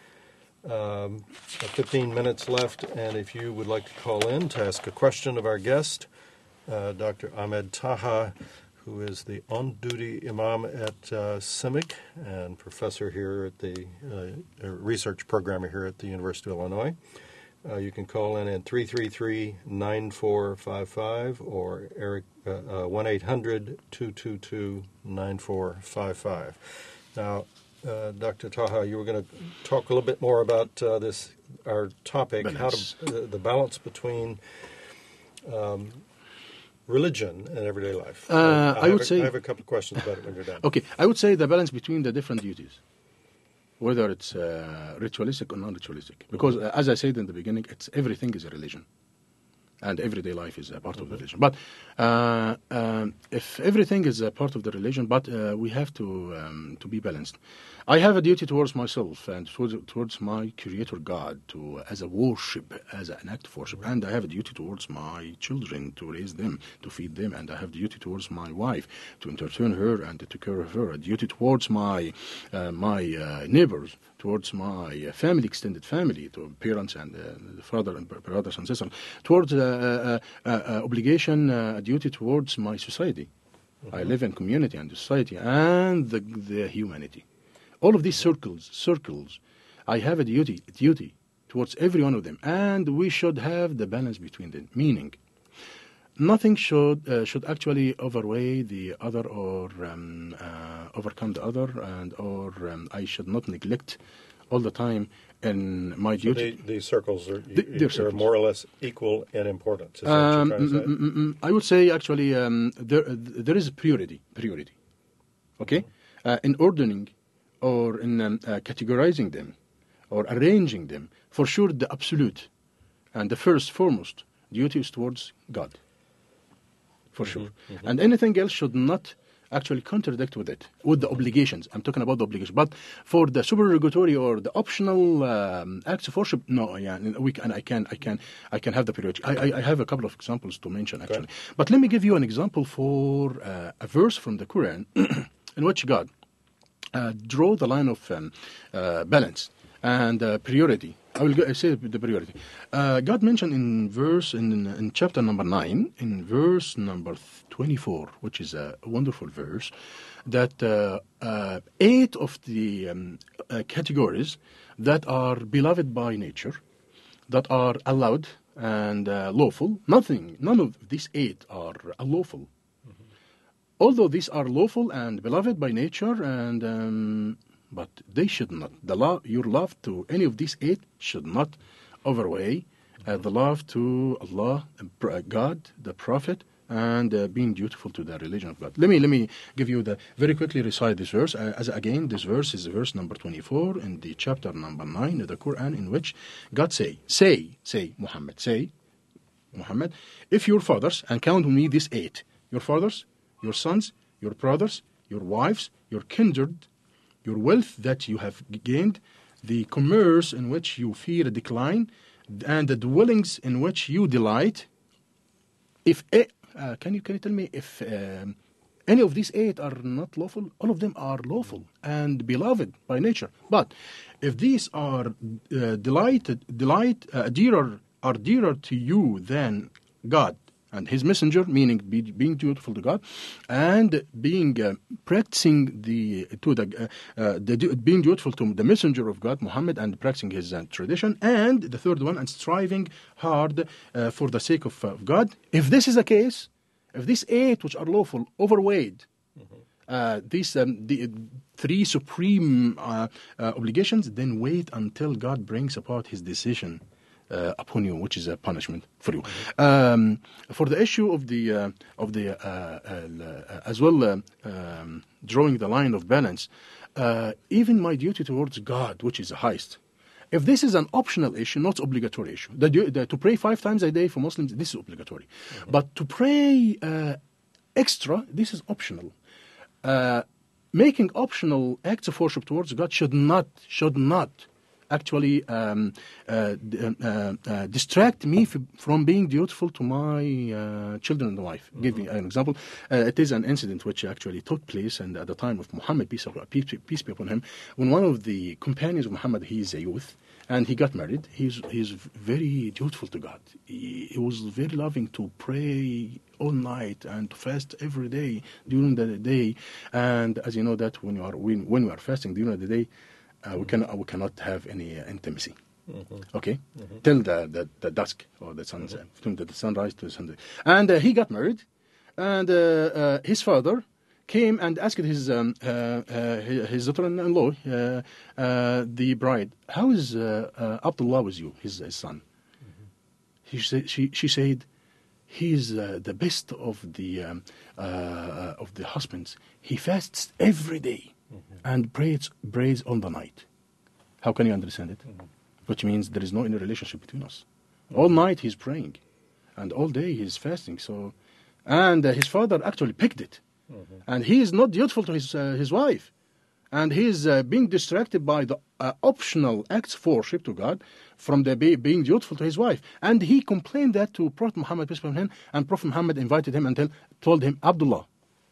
um, fifteen minutes left, and if you would like to call in to ask a question of our guest, uh, Doctor Ahmed Taha, who is the on-duty imam at uh, Semic and professor here at the uh, research programmer here at the University of Illinois. Uh, you can call in at three three three, nine four five five or Eric uh, uh, one eight hundred, two two two, nine four five five. Now, uh, Doctor Taha, you were going to talk a little bit more about uh, this, our topic, balance. how to, uh, the balance between um, religion and everyday life. Uh, I, I would a, say... I have a couple of questions about it when you're done. Okay, I would say the balance between the different duties, whether it's uh, ritualistic or non-ritualistic. Because, uh, as I said in the beginning, it's everything is a religion. And everyday life is a part mm-hmm. of the religion. But uh, um, if everything is a part of the religion, but uh, we have to um, to be balanced. I have a duty towards myself and towards, towards my Creator God to as a worship, as an act of worship. And I have a duty towards my children to raise them, to feed them. And I have a duty towards my wife to entertain her and to take care of her. A duty towards my uh, my uh, neighbors, towards my family, extended family, to parents and uh, the father and brothers and sisters, towards uh, uh, uh, uh, obligation, uh, a duty towards my society. Mm-hmm. I live in community and society and the, the humanity. All of these circles, circles, I have a duty, duty towards every one of them, and we should have the balance between them. Meaning, nothing should uh, should actually overweigh the other or um, uh, overcome the other, and or um, I should not neglect all the time in my so duty. The, these circles are, the, you, are more or less equal in importance. Is that um, what you're trying to say? mm, mm, mm, I would say actually um, there there is a priority. Priority, okay, mm-hmm. uh, in ordering or in um, uh, categorizing them or arranging them. For sure, the absolute and the first foremost duty is towards God. For mm-hmm, sure. Mm-hmm. And anything else should not actually contradict with it, with the obligations. I'm talking about the obligation. But for the supererogatory or the optional um, acts of worship, no, yeah, we can, I can, I can, I can have the priority. I, I, I have a couple of examples to mention actually. Okay. But let me give you an example for uh, a verse from the Quran in which God uh, draw the line of um, uh, balance and uh, priority. I will go, say the priority. Uh, God mentioned in verse in, in chapter number nine, in verse number twenty-four, which is a wonderful verse, that uh, uh, eight of the um, uh, categories that are beloved by nature, that are allowed and uh, lawful. Nothing, none of these eight are unlawful. Mm-hmm. Although these are lawful and beloved by nature and um, but they should not. The love, your love to any of these eight should not overweigh uh, the love to Allah, God, the Prophet, and uh, being dutiful to the religion of God. Let me let me give you the very quickly recite this verse. Uh, as again, this verse is verse number twenty-four in the chapter number nine of the Quran, in which God say, say, say, Muhammad, say, Muhammad, if your fathers, and count with me these eight, your fathers, your sons, your brothers, your wives, your kindred, your wealth that you have gained, the commerce in which you fear a decline, and the dwellings in which you delight, if a, uh, can you can you tell me if um, any of these eight are not lawful? All of them are lawful and beloved by nature. But if these are uh, delighted, delight, uh, dearer, are dearer to you than God and His messenger, meaning be, being dutiful to God, and being uh, practicing the to the, uh, uh, the being dutiful to the messenger of God, Muhammad, and practicing his uh, tradition, and the third one, and striving hard uh, for the sake of, uh, of God. If this is the case, if these eight which are lawful overweighed mm-hmm. uh, these um, the three supreme uh, uh, obligations, then wait until God brings about His decision Uh, upon you, which is a punishment for you. Um, for the issue of the uh, of the uh, uh, as well, uh, um, drawing the line of balance, uh, even my duty towards God, which is the highest. If this is an optional issue, not obligatory issue, the, the, to pray five times a day for Muslims, this is obligatory. Mm-hmm. But to pray uh, extra, this is optional. Uh, making optional acts of worship towards God should not should not. actually um, uh, uh, uh, distract me f- from being dutiful to my uh, children and wife. Mm-hmm. Give you an example. Uh, it is an incident which actually took place and at the time of Muhammad, peace, peace, peace be upon him, when one of the companions of Muhammad, he is a youth, and he got married. He's, he's very dutiful to God. He, he was very loving to pray all night and to fast every day during the day. And as you know that when you are when, when you are fasting during the day, Uh, we, can, uh, we cannot have any uh, intimacy, mm-hmm. okay, mm-hmm. till the, the, the dusk or the sunset, mm-hmm. from the sunrise to the sunset. And uh, he got married, and uh, uh, his father came and asked his um, uh, uh, his daughter-in-law, uh, uh, the bride, how is uh, uh, Abdullah with you, his, his son? Mm-hmm. He sa- she, she said, he is uh, the best of the um, uh, of the husbands. He fasts every day. Mm-hmm. And prays, prays all the night. How can you understand it? Mm-hmm. Which means there is no any relationship between us. Mm-hmm. All night he's praying, and all day he's fasting. So, and uh, his father actually picked it, mm-hmm. and he is not dutiful to his uh, his wife, and he is uh, being distracted by the uh, optional acts of worship to God from the be- being dutiful to his wife. And he complained that to Prophet Muhammad, peace be upon him, and Prophet Muhammad invited him and tell, told him, Abdullah,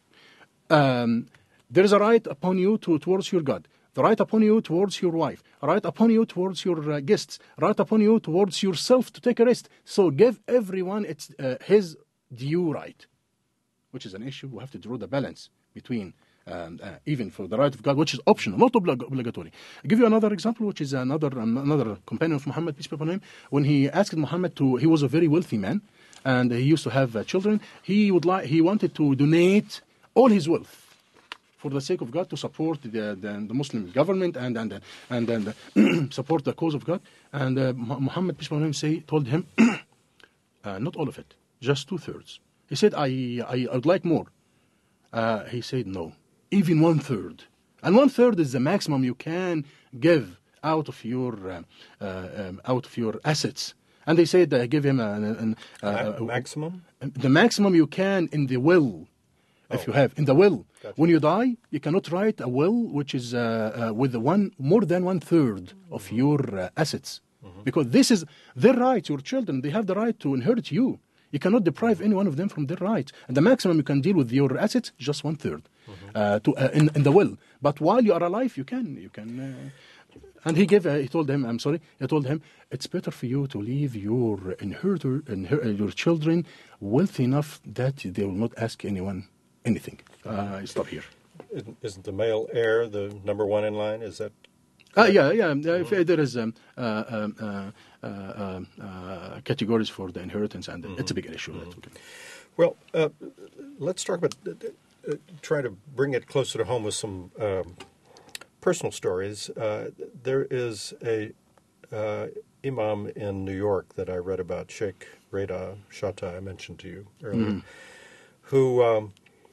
Um, there is a right upon you to, towards your God, the right upon you towards your wife, a right upon you towards your uh, guests, right upon you towards yourself to take a rest. So give everyone its uh, his due right, which is an issue. We have to draw the balance between, um, uh, even for the right of God, which is optional, not oblig- obligatory. I'll give you another example, which is another um, another companion of Muhammad, peace be upon him, when he asked Muhammad to, he was a very wealthy man, and he used to have uh, children. He would like, he wanted to donate all his wealth for the sake of God, to support the the, the Muslim government and and and, and uh, support the cause of God. And uh, Muhammad, peace be upon him, say, told him, uh, not all of it, just two thirds. He said, I I, I would like more. Uh, he said, no, even one third. And one third is the maximum you can give out of your uh, uh, um, out of your assets. And they said, uh, give him an, an, uh, uh, maximum. The maximum you can in the will. If oh. you have in the will, gotcha. When you die, you cannot write a will which is uh, uh, with the one more than one third of mm-hmm. your uh, assets, mm-hmm. because this is their right. Your children, they have the right to inherit you. You cannot deprive any one of them from their rights. And the maximum you can deal with your assets, just one third, mm-hmm. uh, to uh, in, in the will. But while you are alive, you can you can. Uh, and he gave. Uh, he told him, I'm sorry. He told him, it's better for you to leave your inheritor, inher- your children wealthy enough that they will not ask anyone anything. Uh, I stop here. Isn't the male heir the number one in line? Is that? Uh, yeah, yeah. Mm-hmm. There is um, uh, um, uh, uh, uh, categories for the inheritance, and mm-hmm. it's a big issue. Mm-hmm. Okay. Well, uh, let's talk about uh, try to bring it closer to home with some um, personal stories. Uh, there is a uh, imam in New York that I read about, Sheikh Reda Shatta, I mentioned to you earlier, mm-hmm. who. Um,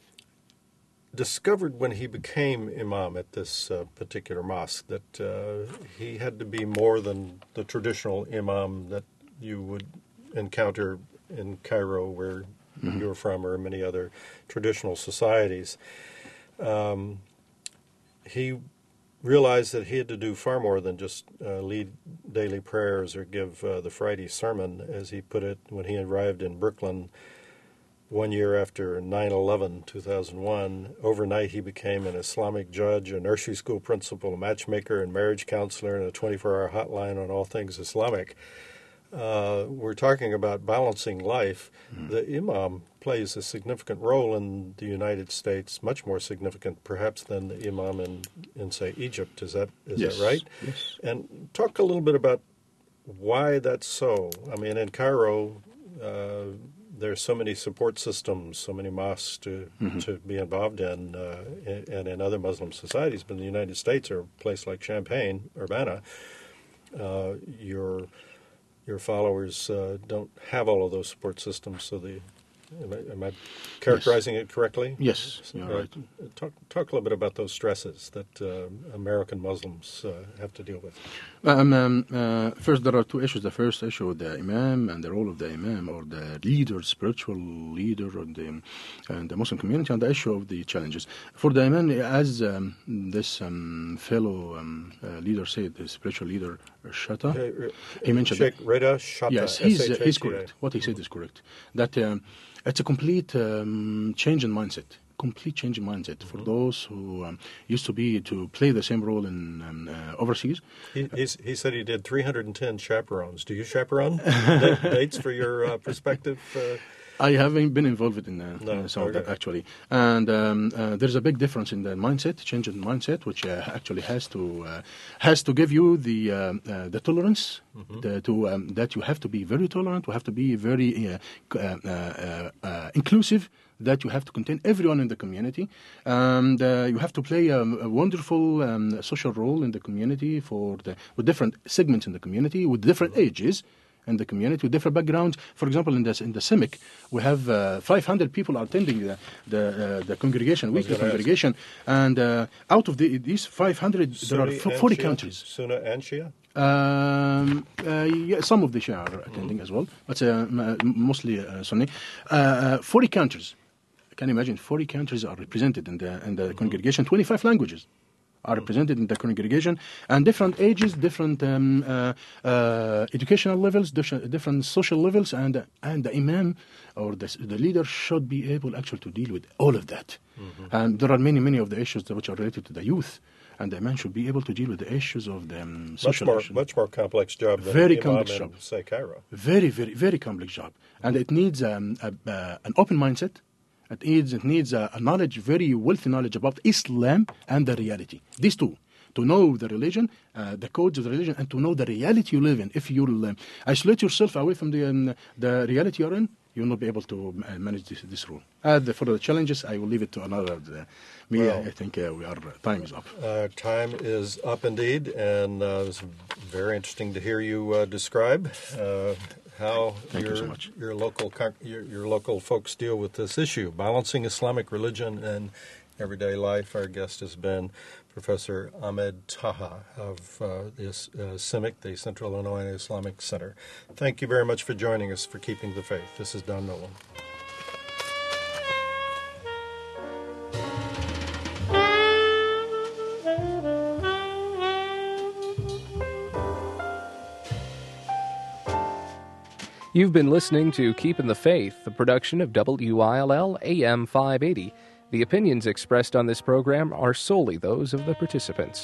discovered when he became imam at this uh, particular mosque that uh, he had to be more than the traditional imam that you would encounter in Cairo, where mm-hmm. you're from, or many other traditional societies. Um, he realized that he had to do far more than just uh, lead daily prayers or give uh, the Friday sermon, as he put it, when he arrived in Brooklyn one year after nine eleven, two thousand one, overnight he became an Islamic judge, a nursery school principal, a matchmaker and marriage counselor, and a twenty-four hour hotline on all things Islamic. Uh, we're talking about balancing life. Mm. The imam plays a significant role in the United States, much more significant perhaps than the imam in, in say, Egypt. Is that is yes. that right? Yes. And talk a little bit about why that's so. I mean, in Cairo, uh, there's so many support systems, so many mosques to mm-hmm. to be involved in, uh, and in other Muslim societies. But in the United States, or a place like Champaign, Urbana, uh, your your followers uh, don't have all of those support systems. So the Am I, am I characterizing yes. it correctly? Yes, you're uh, right. Talk, talk a little bit about those stresses that uh, American Muslims uh, have to deal with. Um, um, uh, first, there are two issues. The first issue, the imam and the role of the imam, or the leader, spiritual leader of the, and the Muslim community, and the issue of the challenges. For the imam, as um, this um, fellow um, uh, leader said, the spiritual leader, Shatta, uh, he mentioned Sheikh Reda Shatta. Yes, he's, uh, he's correct. What he said is correct. That um, it's a complete um, change in mindset. Complete change in mindset mm-hmm. for those who um, used to be to play the same role in um, uh, overseas. He, he's, he said he did three hundred ten chaperones. Do you chaperone dates for your uh, prospective? Uh... I haven't been involved in uh, no, uh, some okay. of that, actually. And um, uh, there's a big difference in the mindset, change in mindset, which uh, actually has to uh, has to give you the uh, uh, the tolerance mm-hmm. the, to um, that you have to be very tolerant, you have to be very uh, uh, uh, uh, inclusive, that you have to contain everyone in the community, and uh, you have to play a, a wonderful um, social role in the community for the, with different segments in the community, with different mm-hmm. ages in the community, with different backgrounds. For example, in the in the CIMIC, we have uh, five hundred people attending the the, uh, the congregation, weekly congregation, ask. and uh, out of the, these five hundred, there are forty Shia? countries. Sunni and Shia? Um, uh, yeah, some of the Shia are attending mm. as well, but uh, mostly uh, Sunni. Uh, uh, forty countries. Can you imagine? forty countries are represented in the in the mm-hmm. congregation. twenty-five languages are represented in the congregation, and different ages, different um, uh, uh, educational levels, different, different social levels, and and the imam or the, the leader should be able actually to deal with all of that. Mm-hmm. And there are many, many of the issues which are related to the youth, and the imam should be able to deal with the issues of the um, social much more, issues. Much more complex job than very the complex imam job. in, say, Cairo. Very, very, very complex job, and it needs um, a, uh, an open mindset. It needs, it needs a, a knowledge, very wealthy knowledge about Islam and the reality. These two, to know the religion, uh, the codes of the religion, and to know the reality you live in. If you uh, isolate yourself away from the um, the reality you're in, you'll not be able to uh, manage this, this role. Uh, the, for the challenges, I will leave it to another. Uh, me, well, I think uh, we are. Time is up. Uh, time is up indeed, and uh, it's very interesting to hear you uh, describe. Uh, How Thank your, you so much. your local your, your local folks deal with this issue, balancing Islamic religion and everyday life. Our guest has been Professor Ahmed Taha of uh, the uh, CIMIC, the Central Illinois Islamic Center. Thank you very much for joining us for Keeping the Faith. This is Don Nolan. You've been listening to Keeping the Faith, a production of W I L L A M five eighty. The opinions expressed on this program are solely those of the participants.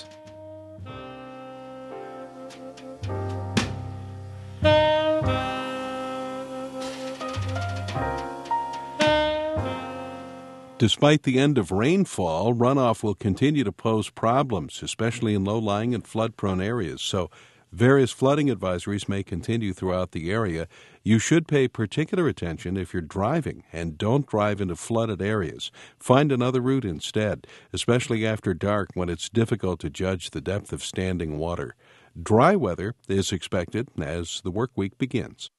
Despite the end of rainfall, runoff will continue to pose problems, especially in low-lying and flood-prone areas. So various flooding advisories may continue throughout the area. You should pay particular attention if you're driving, and don't drive into flooded areas. Find another route instead, especially after dark when it's difficult to judge the depth of standing water. Dry weather is expected as the work week begins.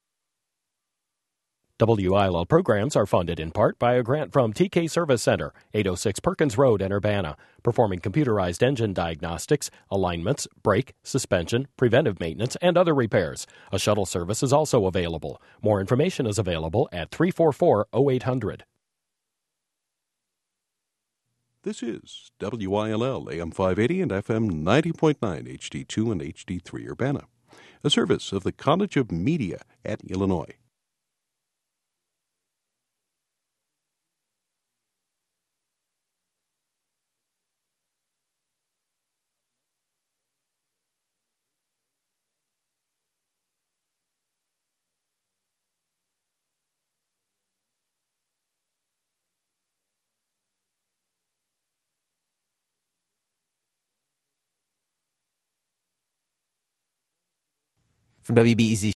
W I L L programs are funded in part by a grant from T K Service Center, eight oh six Perkins Road in Urbana, performing computerized engine diagnostics, alignments, brake, suspension, preventive maintenance, and other repairs. A shuttle service is also available. More information is available at three four four, oh eight hundred. This is W I L L A M five eighty and F M ninety point nine H D two and H D three Urbana, a service of the College of Media at Illinois. From W B E Z